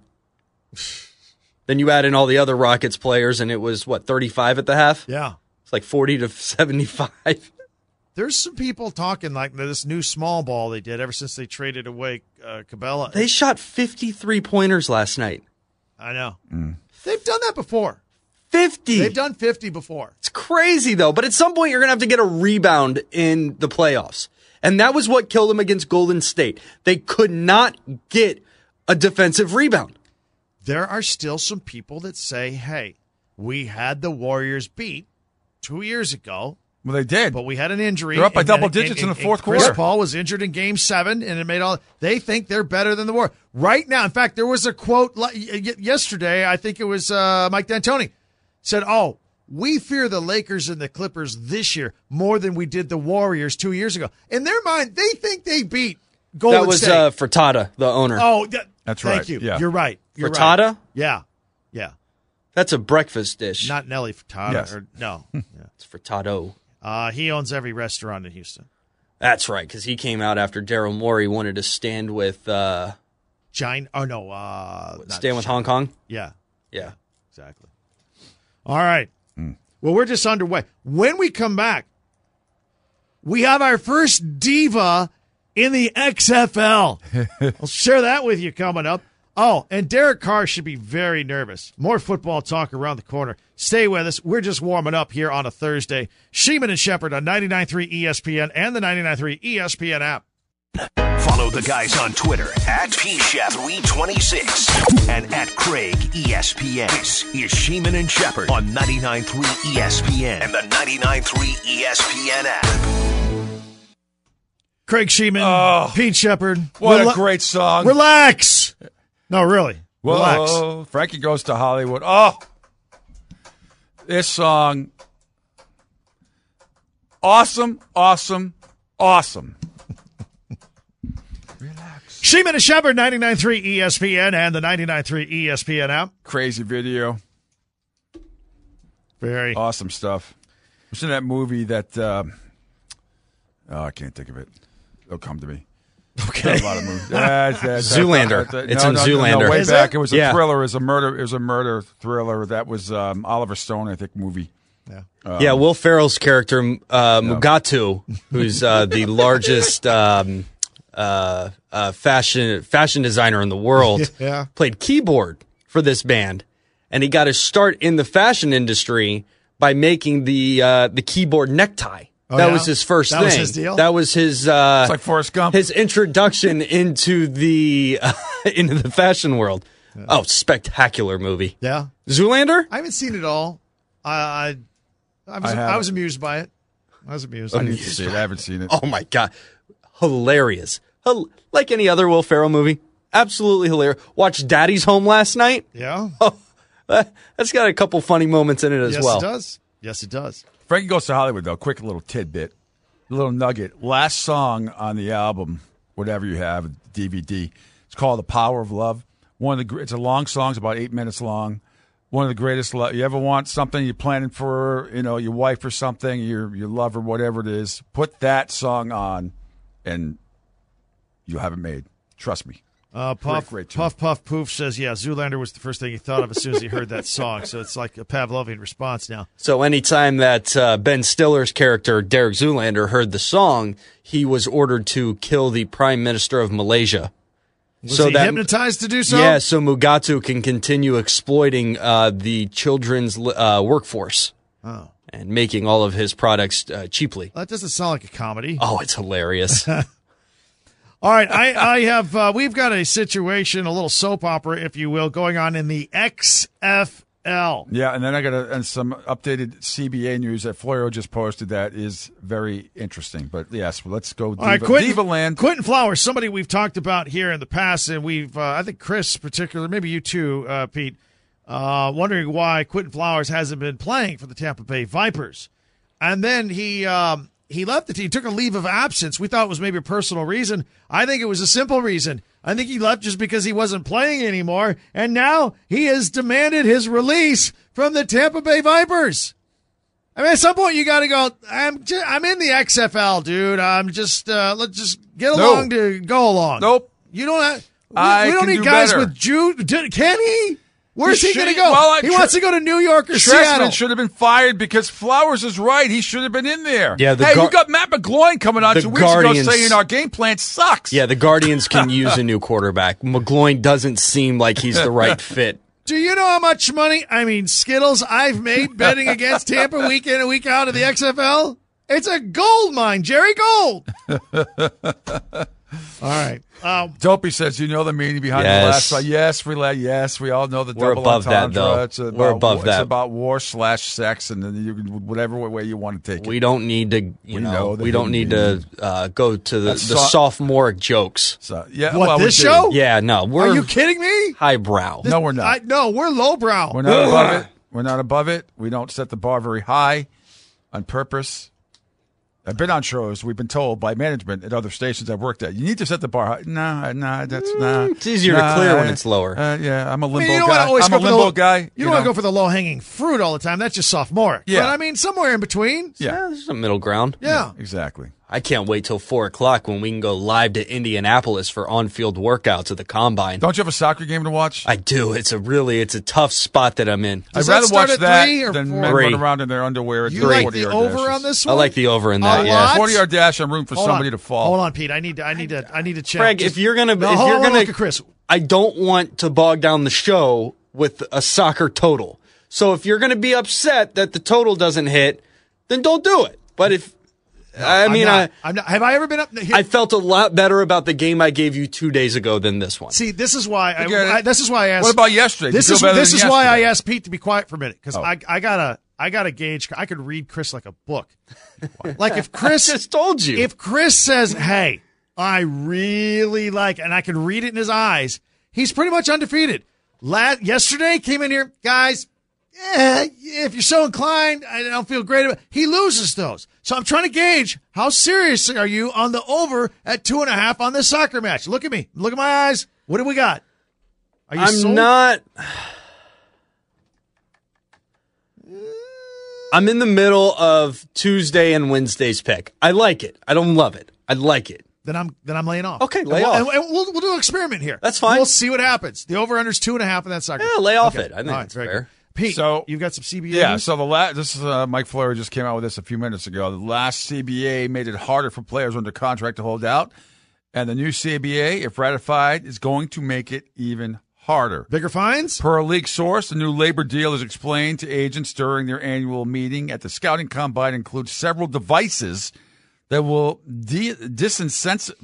I: Then you add in all the other Rockets players, and it was what thirty-five at the half.
G: Yeah.
I: It's like forty to seventy-five.
G: There's some people talking like this new small ball they did ever since they traded away uh, Cabela.
I: They shot fifty-three pointers last night.
G: I know. They've done that before.
I: fifty.
G: They've done fifty before.
I: It's crazy, though. But at some point, you're going to have to get a rebound in the playoffs. And that was what killed them against Golden State. They could not get a defensive rebound.
G: There are still some people that say, hey, we had the Warriors beat two years ago,
H: Well, they did.
G: but we had an injury.
H: They're up by
G: and-
H: double
G: and-
H: digits
G: and-
H: in the
G: and
H: fourth
G: Chris
H: quarter.
G: Paul was injured in game seven, and it made all. They think they're better than the Warriors. Right now, in fact, there was a quote li- y- yesterday, I think it was uh, Mike D'Antoni, said, oh, we fear the Lakers and the Clippers this year more than we did the Warriors two years ago. In their mind, they think they beat Golden
I: That was
G: State.
I: uh, Furtada, the owner.
G: oh, that,
H: That's
G: thank
H: right,
G: you.
H: yeah.
G: You're right. You're
I: Frittata?
G: right. Yeah. Yeah.
I: That's a breakfast dish.
G: Not Nelly Furtado.
H: Yes.
G: Or, no. yeah.
I: It's Frittado.
G: Uh, he owns every restaurant in Houston.
I: That's right, because he came out after Daryl Morey wanted to stand with uh,
G: China. Oh, no. Uh, not
I: stand with
G: China.
I: Hong Kong.
G: Yeah.
I: Yeah.
G: Exactly. All right. Well, we're just underway. When we come back, we have our first diva in the X F L. I'll share that with you coming up. Oh, and Derek Carr should be very nervous. More football talk around the corner. Stay with us. We're just warming up here on a Thursday. Sheeman and Shepard on ninety-nine point three E S P N and the ninety-nine point three E S P N app.
D: Follow the guys on Twitter at P Shep three twenty-six and at Craig E S P N. This is Sheeman and Shepard on ninety-nine point three E S P N and the ninety-nine point three E S P N app.
G: Craig Sheeman,
H: Oh,
G: Pete Shepard.
H: What
G: Rela-
H: a great song.
G: Relax. No, really. Relax.
H: Whoa, Frankie Goes to Hollywood. Oh, this song. Awesome, awesome, awesome.
G: Sheeman and Shepard, ninety-nine point three E S P N and the ninety-nine point three E S P N app.
H: Crazy video.
G: Very.
H: Awesome stuff. It's in that movie that, uh, oh, I can't think of it. It'll come to me.
G: Okay.
H: A lot of movies. That's- that's-
I: Zoolander.
H: that's-
I: It's
H: no,
I: in
H: no,
I: Zoolander.
H: No, way
G: Is
H: back.
G: it?
H: It was a
I: Yeah.
H: thriller. It was a murder. It was a murder thriller. That was um, Oliver Stone, I think, movie.
G: Yeah.
I: yeah, Will Ferrell's character, uh, Mugatu, who's uh, the largest um, uh, uh, fashion fashion designer in the world,
G: Yeah.
I: played keyboard for this band, and he got his start in the fashion industry by making the uh, the keyboard necktie.
G: Oh,
I: that
G: yeah?
I: was his first
G: That
I: thing.
G: was his deal?
I: That was his uh,
H: It's like Forrest Gump.
I: his introduction into the uh, into the fashion world. Oh, spectacular movie.
G: Yeah.
I: Zoolander?
G: I haven't seen it all. I I, I was
H: I
G: I,
H: haven't.
G: was amused by it. I was amused.
H: I need to see it. I haven't seen it.
I: Oh my god, hilarious! Hil- Like any other Will Ferrell movie, Absolutely hilarious. Watched Daddy's Home last night.
G: Yeah.
I: Oh, that, that's got a couple funny moments in it as
G: yes,
I: well.
G: Yes, it does. Yes, it does.
H: Frankie Goes to Hollywood, though. Quick little tidbit, a little nugget. Last song on the album, whatever you have, D V D. It's called "The Power of Love." One of the it's a long song, it's about eight minutes long. One of the greatest love. You ever want something you're planning for, you know, your wife or something, your your lover, whatever it is. Put that song on, and you'll have it made. Trust me.
G: Uh, Puff,
H: great, great
G: Puff, Puff, Poof says, yeah, Zoolander was the first thing he thought of as soon as he heard that song. So it's like a Pavlovian response now.
I: So anytime that uh, Ben Stiller's character, Derek Zoolander, heard the song, he was ordered to kill the Prime Minister of Malaysia.
G: Was
I: so
G: he
I: that,
G: hypnotized to do so?
I: Yeah, so Mugatu can continue exploiting uh, the children's uh, workforce
G: Oh.
I: and making all of his products uh, cheaply.
G: That doesn't sound like a comedy.
I: Oh, it's hilarious.
G: All right, I, I have, uh, we've got a situation, a little soap opera, if you will, going on in the X F L.
H: Yeah, and then I got a, and some updated C B A news that Florio just posted that is very interesting. But yes, let's go Diva,
G: All right, Quentin,
H: Diva Land.
G: Quentin Flowers, somebody we've talked about here in the past, and we've, uh, I think Chris particularly, maybe you too, uh, Pete, uh, wondering why Quentin Flowers hasn't been playing for the Tampa Bay Vipers. And then he um, he left the team, took a leave of absence. We thought it was maybe a personal reason. I think it was a simple reason. I think he left just because he wasn't playing anymore, and now he has demanded his release from the Tampa Bay Vipers. I mean, at some point you got to go. I'm just, I'm in the X F L, dude. I'm just uh, let's just get along
H: No.
G: to go along.
H: Nope.
G: You don't have. We,
H: I
G: we don't
H: can
G: need
H: do
G: guys
H: better.
G: with Jude. Can he? Where's he,
H: He
G: going to
H: should-
G: go?
H: well, I-
G: he
H: Tre-
G: wants to go to New York or Seattle.
H: Trestman should have been fired because Flowers is right. He should have been in there.
I: Yeah, the
H: hey,
I: Gar-
H: you got Matt McGloin coming on
I: the
H: two weeks
I: Guardians-
H: ago saying our game plan sucks.
I: Yeah, the Guardians can use a new quarterback. McGloin doesn't seem like he's the right fit.
G: Do you know how much money, I mean, Skittles, I've made betting against Tampa week in and week out of the X F L? It's a gold mine, Jerry Gold. All right. Um,
H: Dopey says, you know the meaning behind
I: Yes.
H: the last fight. Yes, we let. Yes, we all know the
I: We're
H: double
I: above that,
H: entendre.
I: though.
H: It's about,
I: We're above
H: war,
I: that.
H: It's about war slash sex, and then you, whatever way you want to take it.
I: We don't need to, you
H: We
I: know,
H: know the
I: we don't need to
H: meaning.
I: uh, go to the, the
H: That's so-
I: sophomoric jokes.
H: So, yeah,
G: What,
H: well, we
G: this
H: do.
G: show?
I: Yeah, no, we're
G: are you kidding me?
I: highbrow.
H: No, we're not.
G: I, no, we're lowbrow.
H: We're not above it. We're not above it. We don't set the bar very high on purpose. I've been on shows, we've been told by management at other stations I've worked at, you need to set the bar high. Nah, nah, that's nah.
I: It's easier
H: nah,
I: to clear when
H: I-
I: it's lower.
H: Uh, yeah, I'm a
G: I
H: limbo
G: mean, you don't
H: guy.
G: want to always
H: I'm
G: go
H: a
G: for the
H: limbo
G: low,
H: guy.
G: You,
H: You
G: don't want to
H: know?
G: go for the low hanging fruit all the time. That's just sophomoric.
H: Yeah.
G: But I mean, somewhere in between.
H: Yeah.
I: Yeah, there's a middle ground.
G: Yeah.
H: Exactly.
I: I can't wait till four o'clock when we can go live to Indianapolis for on-field workouts at the Combine.
H: Don't you have a soccer game to watch?
I: I do. It's a really, it's a tough spot that I'm in.
G: Does
H: I'd
G: that
H: rather
G: start
H: watch
G: at
H: that
G: three or
H: than
G: four?
H: men
I: Three.
H: run around in their underwear. at
G: You
H: the
G: like
H: forty
G: the
H: yard
G: over
H: dashes.
G: on this
I: I
G: one?
I: like the over in
G: A
I: that. Yeah.
G: lot?
H: forty yard dash, I'm rooting for
G: Hold
H: somebody
G: on.
H: to fall.
G: Hold on, Pete. I need to. I need to. I need to check.
I: Craig,
G: Just-
I: if you're gonna,
G: No,
I: if
G: hold
I: you're
G: on,
I: gonna,
G: look at Chris.
I: I don't want to bog down the show with a soccer total. So if you're gonna be upset that the total doesn't hit, then don't do it. But if I
G: I'm
I: mean,
G: not,
I: I
G: I'm not, have I ever been up? Here,
I: I felt a lot better about the game I gave you two days ago than this one.
G: see, this is why. I,
H: get it.
G: I, this is why I asked.
H: What about yesterday? Did
G: This
H: you
G: is
H: feel better
G: this
H: than
G: is why I
H: yesterday?
G: asked Pete to be quiet for a minute because
H: Oh.
G: I I gotta I gotta gauge. I could read Chris like a book. Like if Chris
I: I just told you.
G: if Chris says, "Hey, I really like," and I can read it in his eyes, he's pretty much undefeated. La- yesterday came in here, guys. Eh, if you're so inclined, I don't feel great about it. He loses those. So I'm trying to gauge how serious are you on the over at two and a half on this soccer match. Look at me. Look at my eyes. What do we got? Are you
I: I'm
G: sold?
I: not. I'm in the middle of Tuesday and Wednesday's pick. I like it. I don't love it. I like it.
G: Then I'm then I'm laying off.
I: Okay, lay
G: and we'll,
I: off.
G: And, and we'll we'll do an experiment here.
I: That's fine.
G: We'll see what happens. The over under's two and a half in that soccer.
I: Yeah, lay off
G: Okay.
I: it. I think
G: All right,
I: it's
G: very
I: fair.
G: good. Pete,
H: So-
G: you've got some C B A.
H: Yeah,
G: news?
H: so the last, this is uh, Mike Fleury just came out with this a few minutes ago. The last C B A made it harder for players under contract to hold out, and the new C B A, if ratified, is going to make it even harder.
G: Bigger fines.
H: Per a league source, the new labor deal is explained to agents during their annual meeting at the Scouting Combine includes several devices that will de- disincent-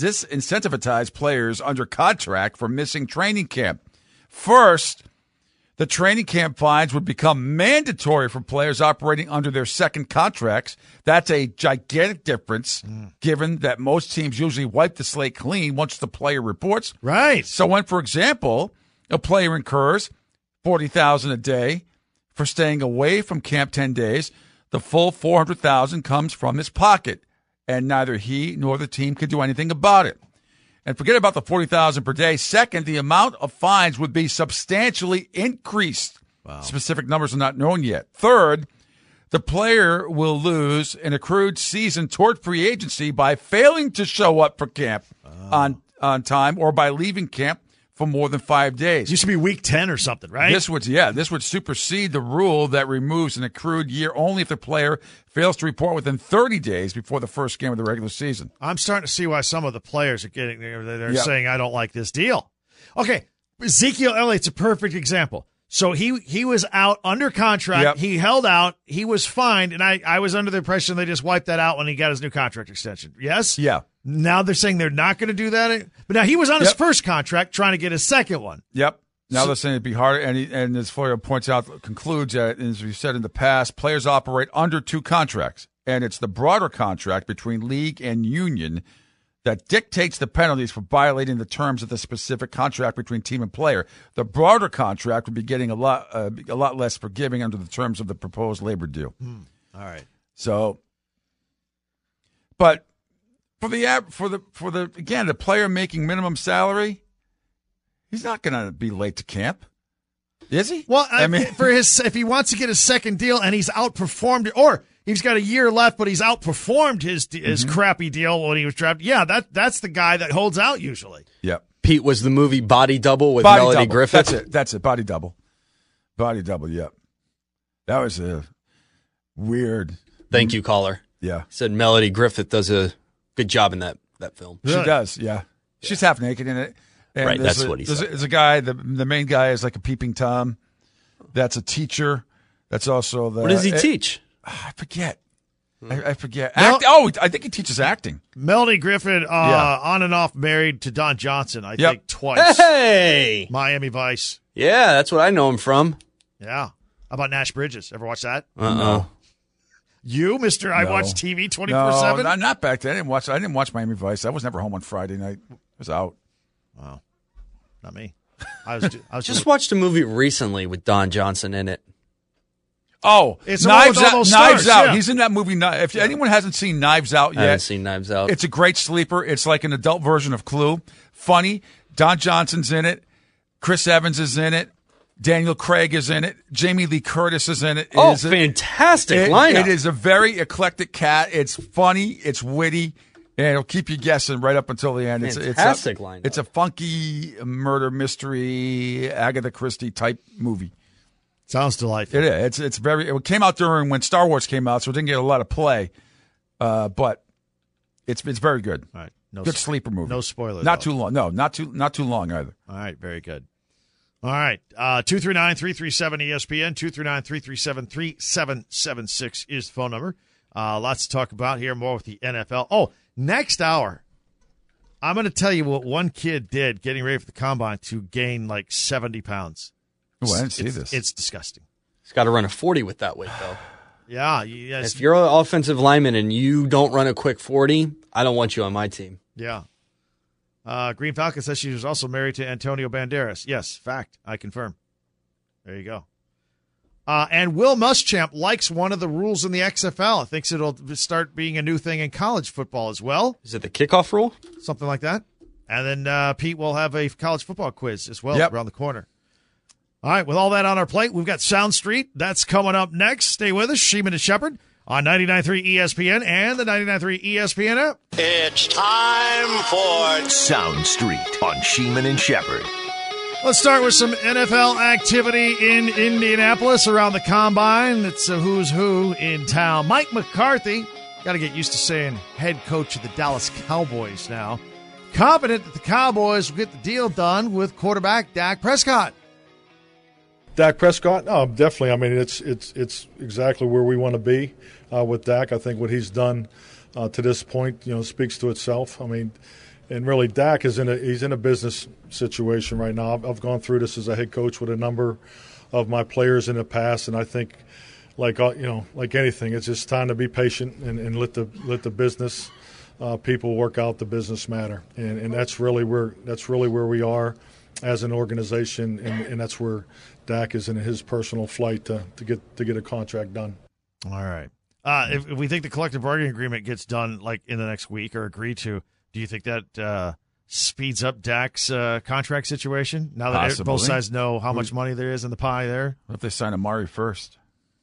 H: disincentivize players under contract for missing training camp. First, The training camp fines would become mandatory for players operating under their second contracts. That's a gigantic difference, mm. given that most teams usually wipe the slate clean once the player reports.
G: Right.
H: So when, for example, a player incurs forty thousand dollars a day for staying away from camp ten days, the full four hundred thousand dollars comes from his pocket, and neither he nor the team can do anything about it. And forget about the forty thousand dollars per day. Second, the amount of fines would be substantially increased.
G: Wow.
H: Specific numbers are not known yet. Third, the player will lose an accrued season toward free agency by failing to show up for camp oh. on, on time or by leaving camp for more than five days.
G: It used to be week ten or something, right?
H: This would, yeah, this would supersede the rule that removes an accrued year only if the player fails to report within thirty days before the first game of the regular season.
G: I'm starting to see why some of the players are getting there. They're
H: yep.
G: saying, I don't like this deal. Okay, Ezekiel Elliott's a perfect example. So he he was out under contract.
H: Yep.
G: He held out. He was fined, and I, I was under the impression they just wiped that out when he got his new contract extension. Yes?
H: Yeah.
G: Now they're saying they're not going to do that. But now he was on his
H: Yep.
G: first contract trying to get his second one.
H: Yep. Now
G: So-
H: they're saying it'd be harder, and, he, and as Florio points out, concludes that, as we've said in the past, players operate under two contracts, and it's the broader contract between league and union that dictates the penalties for violating the terms of the specific contract between team and player. The broader contract would be getting a lot, uh, a lot less forgiving under the terms of the proposed labor deal.
G: Hmm. All right.
H: So, but for the ab- for the for the again, the player making minimum salary, he's not going to be late to camp, is he?
G: Well, I,
H: I mean,
G: for his if he wants to get his second deal and he's outperformed, or he's got a year left, but he's outperformed his his
H: Mm-hmm.
G: crappy deal when he was drafted. Yeah, that that's the guy that holds out usually.
H: Yep.
I: Pete, was the movie Body Double with
H: Body
I: Melody
H: double.
I: Griffith?
H: That's it. That's it. Body double. Body double. Yep. That was a weird.
I: Thank you, caller.
H: Yeah.
I: Said Melody Griffith does a good job in that, that film.
H: She does. Yeah. She's half naked in it. And
I: Right,
H: there's
I: that's
H: a,
I: what he
H: there's
I: said.
H: A, there's a guy. The the main guy is like a peeping tom. That's a teacher. That's also the.
I: What does he
H: eh,
I: teach?
H: I forget. I, I forget.
G: Mel-
H: Act, oh, I think he teaches acting.
G: Melody Griffin, uh,
H: Yeah.
G: on and off married to Don Johnson, I
H: Yep.
G: think twice.
I: Hey!
G: Miami Vice.
I: Yeah, that's what I know him from.
G: Yeah. How about Nash Bridges? Ever watch that?
I: Uh-oh.
G: You, Mister I
H: No.
G: watch T V twenty-four
H: No,
G: seven?
H: not, not back then. I didn't watch. I didn't watch Miami Vice. I was never home on Friday night. I was out.
G: Wow. Not me. I was, I was
I: Just watched a movie recently with Don Johnson in it.
H: Oh,
G: It's the one
H: Knives
G: with all
H: Out.
G: those
H: Knives
G: stars,
H: Out.
G: yeah.
H: He's in that movie. Kni- If anyone hasn't seen Knives Out
I: I haven't
H: yet,
I: seen Knives Out.
H: it's a great sleeper. It's like an adult version of Clue. Funny. Don Johnson's in it. Chris Evans is in it. Daniel Craig is in it. Jamie Lee Curtis is in it. It
I: oh,
H: is a-
I: fantastic
H: it-
I: lineup.
H: It is a very eclectic cat. It's funny. It's witty. And it'll keep you guessing right up until the end. It's,
I: Fantastic
H: it's a,
I: lineup.
H: It's a funky murder mystery, Agatha Christie type movie.
G: Sounds delightful.
H: It is. It's it's very. It came out during when Star Wars came out, so it didn't get a lot of play. Uh, but it's it's very good.
G: All right. No
H: Good
G: s-
H: sleeper movie.
G: No spoilers.
H: Not
G: though.
H: too long. No, not too not too long either.
G: All right. Very good. All right. Uh, two three nine, three three seven, E S P N. two three nine, three three seven, three seven seven six is the phone number. Uh, lots to talk about here. More with the N F L. Oh, next hour, I'm going to tell you what one kid did getting ready for the combine to gain like seventy pounds.
H: Oh, I didn't see
G: it's,
H: this.
G: It's disgusting.
I: He's got to run a forty with that weight, though.
G: Yeah. Yes.
I: If you're an offensive lineman and you don't run a quick forty, I don't want you on my team.
G: Yeah. Uh, Green Falcon says she was also married to Antonio Banderas. Yes, fact. I confirm. There you go. Uh, and Will Muschamp likes one of the rules in the X F L. Thinks it'll start being a new thing in college football as well.
I: Is it the kickoff rule?
G: Something like that. And then uh, Pete will have a college football quiz as well
H: Yep.
G: around the corner. All right, with all that on our plate, we've got Sound Street. That's coming up next. Stay with us. Sheeman and Shepherd on ninety-nine point three E S P N and the ninety-nine point three E S P N app.
D: It's time for Sound Street on Sheeman and Shepherd.
G: Let's start with some N F L activity in Indianapolis around the Combine. It's a who's who in town. Mike McCarthy, got to get used to saying head coach of the Dallas Cowboys now. Confident that the Cowboys will get the deal done with quarterback Dak Prescott.
A: Dak Prescott, no, definitely. I mean, it's it's it's exactly where we want to be uh, with Dak. I think what he's done uh, to this point, you know, speaks to itself. I mean, and really, Dak is in a he's in a business situation right now. I've, I've gone through this as a head coach with a number of my players in the past, and I think, like uh, you know, like anything, it's just time to be patient and, and let the let the business uh, people work out the business matter, and, and that's really where that's really where we are as an organization, and, and that's where Dak is in his personal flight to, to get to get a contract done.
G: All right. Uh, if, if we think the collective bargaining agreement gets done like in the next week or agreed to, do you think that uh, speeds up Dak's uh, contract situation now that
H: Possibly.
G: both sides know how much money there is in the pie there?
H: What if they sign Amari first?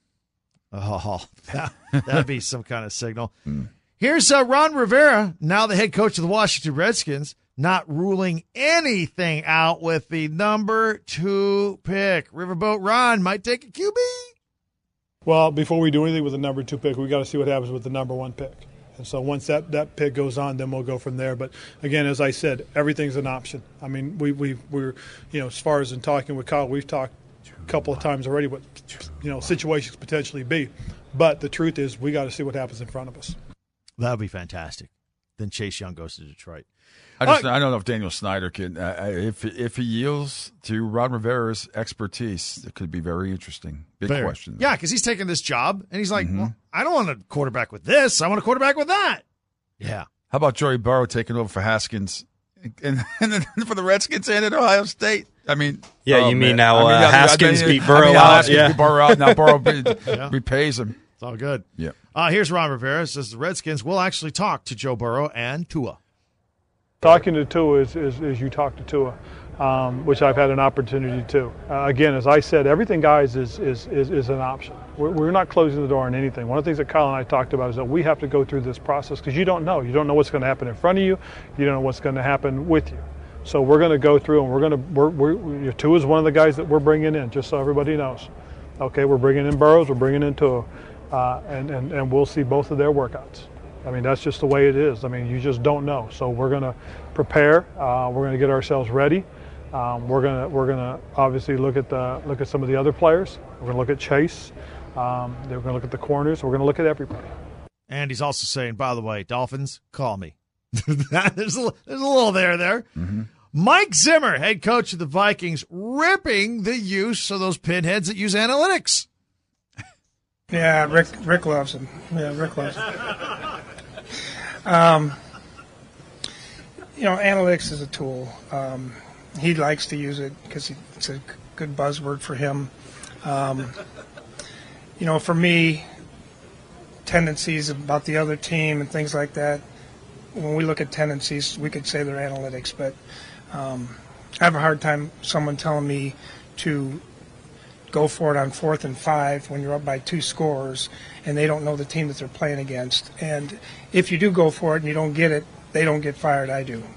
G: Oh, that, that'd be some kind of signal. Mm. Here's uh, Ron Rivera, now the head coach of the Washington Redskins, not ruling anything out with the number two pick. Riverboat Ron might take a Q B.
J: Well, before we do anything with the number two pick, we got to see what happens with the number one pick. And so once that, that pick goes on, then we'll go from there. But again, as I said, everything's an option. I mean, we we we're you know, as far as in talking with Kyle, we've talked a couple of times already what you know situations potentially be. But the truth is, we got to see what happens in front of us.
G: That would be fantastic. Then Chase Young goes to Detroit.
H: I just uh, I don't know if Daniel Snyder can uh, if if he yields to Ron Rivera's expertise, it could be very interesting. Big
G: fair.
H: question.
G: Yeah, because he's taking this job and he's like,
H: mm-hmm.
G: well, I don't want a quarterback with this. I want a quarterback with that. Yeah.
H: How about Joey Burrow taking over for Haskins and, and then for the Redskins and at Ohio State? I mean,
I: yeah,
H: oh,
I: you mean
H: man.
I: now
H: I mean,
I: uh,
H: I,
I: Haskins
H: I mean,
I: beat Burrow
H: I mean,
I: out?
H: Haskins
I: Yeah,
H: beat Burrow out. Now Burrow
G: yeah.
H: repays him.
G: It's all good.
H: Yeah.
G: Uh, here's Ron Rivera says the Redskins will actually talk to Joe Burrow and Tua.
J: Talking to Tua is, is, is you talk to Tua, um, which I've had an opportunity to. Uh, again, as I said, everything, guys, is is, is, is an option. We're, we're not closing the door on anything. One of the things that Kyle and I talked about is that we have to go through this process because you don't know. You don't know what's going to happen in front of you. You don't know what's going to happen with you. So we're going to go through, and we're going to. We're, we're, Tua is one of the guys that we're bringing in, just so everybody knows. Okay, we're bringing in Burrows, we're bringing in Tua, uh, and, and and we'll see both of their workouts. I mean, that's just the way it is. I mean, you just don't know. So we're going to prepare. Uh, we're going to get ourselves ready. Um, we're going to we're going to obviously look at the look at some of the other players. We're going to look at Chase. Um, we're going to look at the corners. We're going to look at everybody.
G: And he's also saying, by the way, Dolphins, call me. there's a there's a little there there.
H: Mm-hmm.
G: Mike Zimmer, head coach of the Vikings, ripping the use of those pinheads that use analytics.
K: Yeah, Rick Rick loves them. Yeah, Rick loves them. Um, you know, analytics is a tool. Um, he likes to use it because it's a good buzzword for him. Um, you know, for me, tendencies about the other team and things like that, when we look at tendencies, we could say they're analytics, but um, I have a hard time someone telling me to go for it on fourth and five when you're up by two scores and they don't know the team that they're playing against. And if you do go for it and you don't get it, they don't get fired. I do.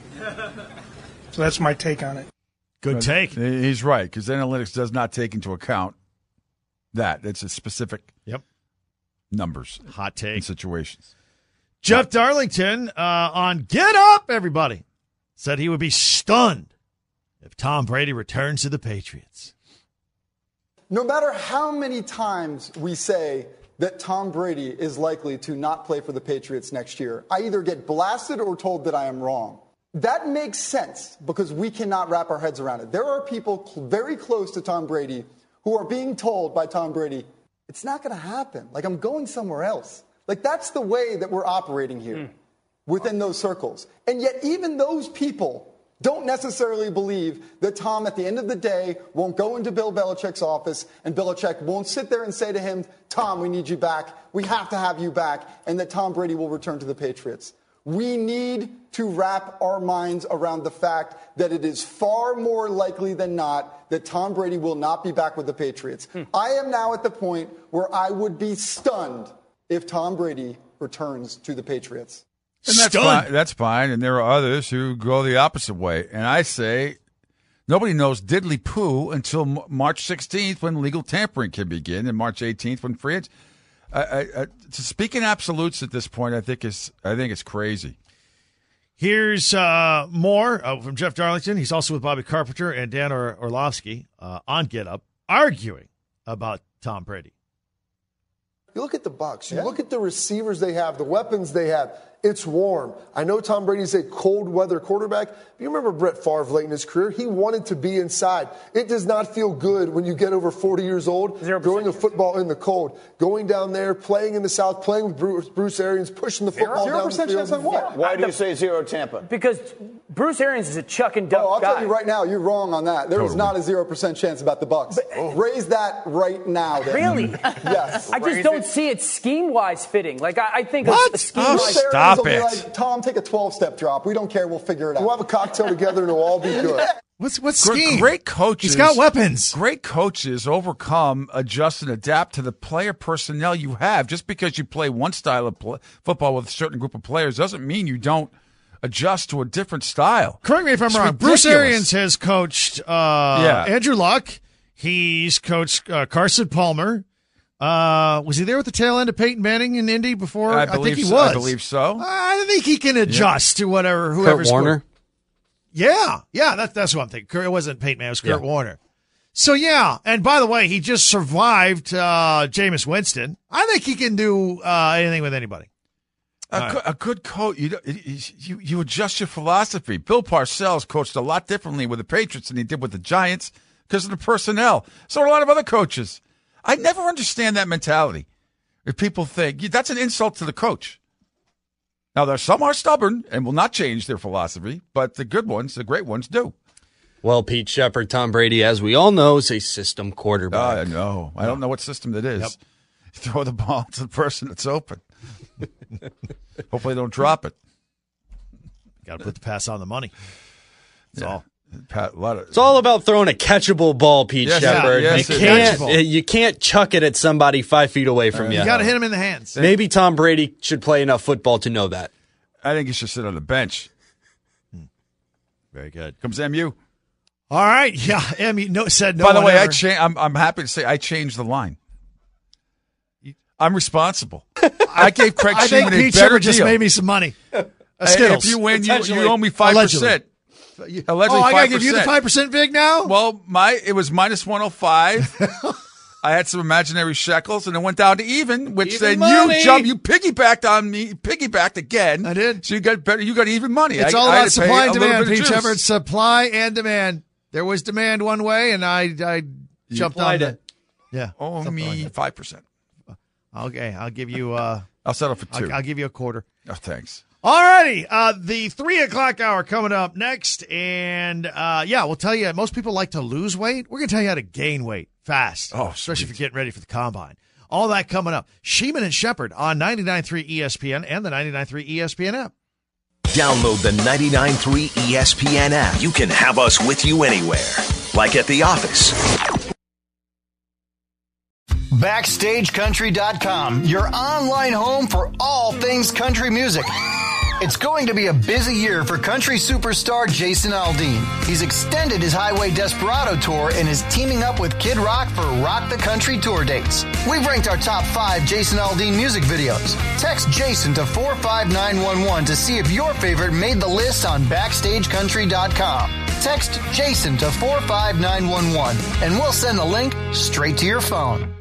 K: So that's my take on it.
G: Good
H: but
G: take.
H: He's right, because analytics does not take into account that. It's a specific
G: yep.
H: numbers.
G: Hot take.
H: And situations.
G: Jeff Darlington uh, on Get Up, everybody, said he would be stunned if Tom Brady returns to the Patriots.
L: No matter how many times we say that Tom Brady is likely to not play for the Patriots next year, I either get blasted or told that I am wrong. That makes sense because we cannot wrap our heads around it. There are people very close to Tom Brady who are being told by Tom Brady, it's not going to happen. Like, I'm going somewhere else. Like, that's the way that we're operating here mm. within those circles. And yet even those people don't necessarily believe that Tom, at the end of the day, won't go into Bill Belichick's office and Belichick won't sit there and say to him, Tom, we need you back. We have to have you back. And that Tom Brady will return to the Patriots. We need to wrap our minds around the fact that it is far more likely than not that Tom Brady will not be back with the Patriots. Hmm. I am now at the point where I would be stunned if Tom Brady returns to the Patriots.
H: And that's fine, that's fine, and there are others who go the opposite way. And I say nobody knows diddly poo until March sixteenth when legal tampering can begin, and March eighteenth when free agents. I, I, I, to speak in absolutes at this point, I think is I think it's crazy.
G: Here's uh, more uh, from Jeff Darlington. He's also with Bobby Carpenter and Dan or- Orlovsky uh, on Get Up, arguing about Tom Brady.
M: You look at the Bucs. You yeah. look at the receivers they have, the weapons they have. It's warm. I know Tom Brady's a cold weather quarterback. But you remember Brett Favre late in his career? He wanted to be inside. It does not feel good when you get over forty years old, throwing a football in the cold, going down there, playing in the South, playing with Bruce, Bruce Arians, pushing the football
N: Zero
M: down
N: percent
M: the field.
N: chance on what? Why do you say zero Tampa? Because Bruce Arians is a chuck and duck
L: Oh, I'll
N: guy.
L: tell you right now, you're wrong on that. There is
N: Totally.
L: not a zero percent chance about the Bucks.
N: But,
L: Raise that right now. Dan.
N: Really?
L: Yes.
N: I just don't see it scheme-wise fitting. Like, I, I think
L: What?
N: a scheme
L: Oh,
N: wise
L: stop it. Like, Tom, take a twelve-step drop. We don't care. We'll figure it out.
M: We'll have a cocktail together and it'll all be good.
G: What's what's
H: Great,
G: scheme?
H: great coaches.
G: He's got weapons.
H: Great coaches overcome, adjust, and adapt to the player personnel you have. Just because you play one style of pl- football with a certain group of players doesn't mean you don't adjust to a different style.
G: Correct me if I'm
H: It's
G: wrong. Bruce
H: ridiculous.
G: Arians has coached uh,
H: Yeah.
G: Andrew Luck. He's coached uh, Carson Palmer. Uh, was he there with the tail end of Peyton Manning in Indy before?
H: I
G: think
H: believe
G: he
H: so.
G: was.
H: I believe so.
G: I think he can adjust to whatever whoever's
I: Kurt Warner.
G: Yeah, yeah, that's that's what I'm thinking. Kurt, it wasn't Peyton Manning, it was Kurt
I: Yeah.
G: Warner. So yeah, and by the way, he just survived uh, Jameis Winston. I think he can do uh, anything with anybody.
H: A,
G: All
H: good, a good coach, you, you you adjust your philosophy. Bill Parcells coached a lot differently with the Patriots than he did with the Giants because of the personnel. So are a lot of other coaches. I never understand that mentality. If people think that's an insult to the coach. Now, there some are stubborn and will not change their philosophy, but the good ones, the great ones, do.
I: Well, Pete Shepard, Tom Brady, as we all know, is a system quarterback.
H: I know. I don't know what system that is.
I: Yep.
H: Throw the ball to the person that's open. Hopefully, they don't drop it.
G: Got to put the pass on the money. That's
H: Yeah.
G: all.
H: Pat, a lot of,
I: It's all about throwing a catchable ball, Pete
H: Yes,
I: Shepard.
H: yeah, yes,
I: you
H: it
I: can't
G: is.
I: you can't chuck it at somebody five feet away from you.
G: You got to hit him in the hands.
I: Maybe Tom Brady should play enough football to know that.
H: I think he should sit on the bench.
G: Very good.
H: Comes M U.
G: All right, yeah. Emmy no, said no.
H: By the
G: one
H: way, I
G: ever.
H: cha- I'm I'm happy to say I changed the line. I'm responsible. I gave Craig
G: I think
H: Sheeman a
G: Pete
H: better
G: Shepard just
H: deal.
G: made me some money. A
H: Hey,
G: Skittles.
H: If you win, you,
G: Potentially.
H: you owe me five percent.
G: Allegedly.
H: Allegedly,
G: Oh, I got to
H: five
G: give you the
H: percent.
G: five percent vig now?
H: Well, my it was minus one hundred five. I had some imaginary shekels, and it went down to even, which
G: Even
H: then
G: money.
H: you jumped, you piggybacked on me, piggybacked again. I
G: did.
H: So you got better. You got even money.
G: It's
H: I,
G: all
H: I had
G: about
H: to pay
G: supply
H: a
G: and
H: little
G: demand,
H: bit of
G: Pete
H: juice.
G: Shepard. Supply and demand. There was demand one way, and I I jumped on
I: applied
G: the,
I: it.
G: Yeah.
H: Oh,
G: something like
H: me
G: that.
H: five percent.
G: Okay, I'll give you. Uh,
H: I'll settle for two.
G: I'll, I'll give you a quarter.
H: Oh, thanks.
G: All righty. Uh, the three o'clock hour coming up next. And, uh, yeah, we'll tell you, most people like to lose weight. We're going to tell you how to gain weight fast.
H: Oh,
G: especially if you're getting ready for the combine. All that coming up. Sheeman and Shepard on ninety-nine point three E S P N and the ninety-nine point three E S P N app.
D: Download the ninety-nine point three E S P N app. You can have us with you anywhere, like at the office.
O: Backstage Country dot com, your online home for all things country music. It's going to be a busy year for country superstar Jason Aldean. He's extended his Highway Desperado tour and is teaming up with Kid Rock for Rock the Country tour dates. We've ranked our top five Jason Aldean music videos. Text Jason to four five nine one one to see if your favorite made the list on Backstage Country dot com. Text Jason to four five nine one one and we'll send the link straight to your phone.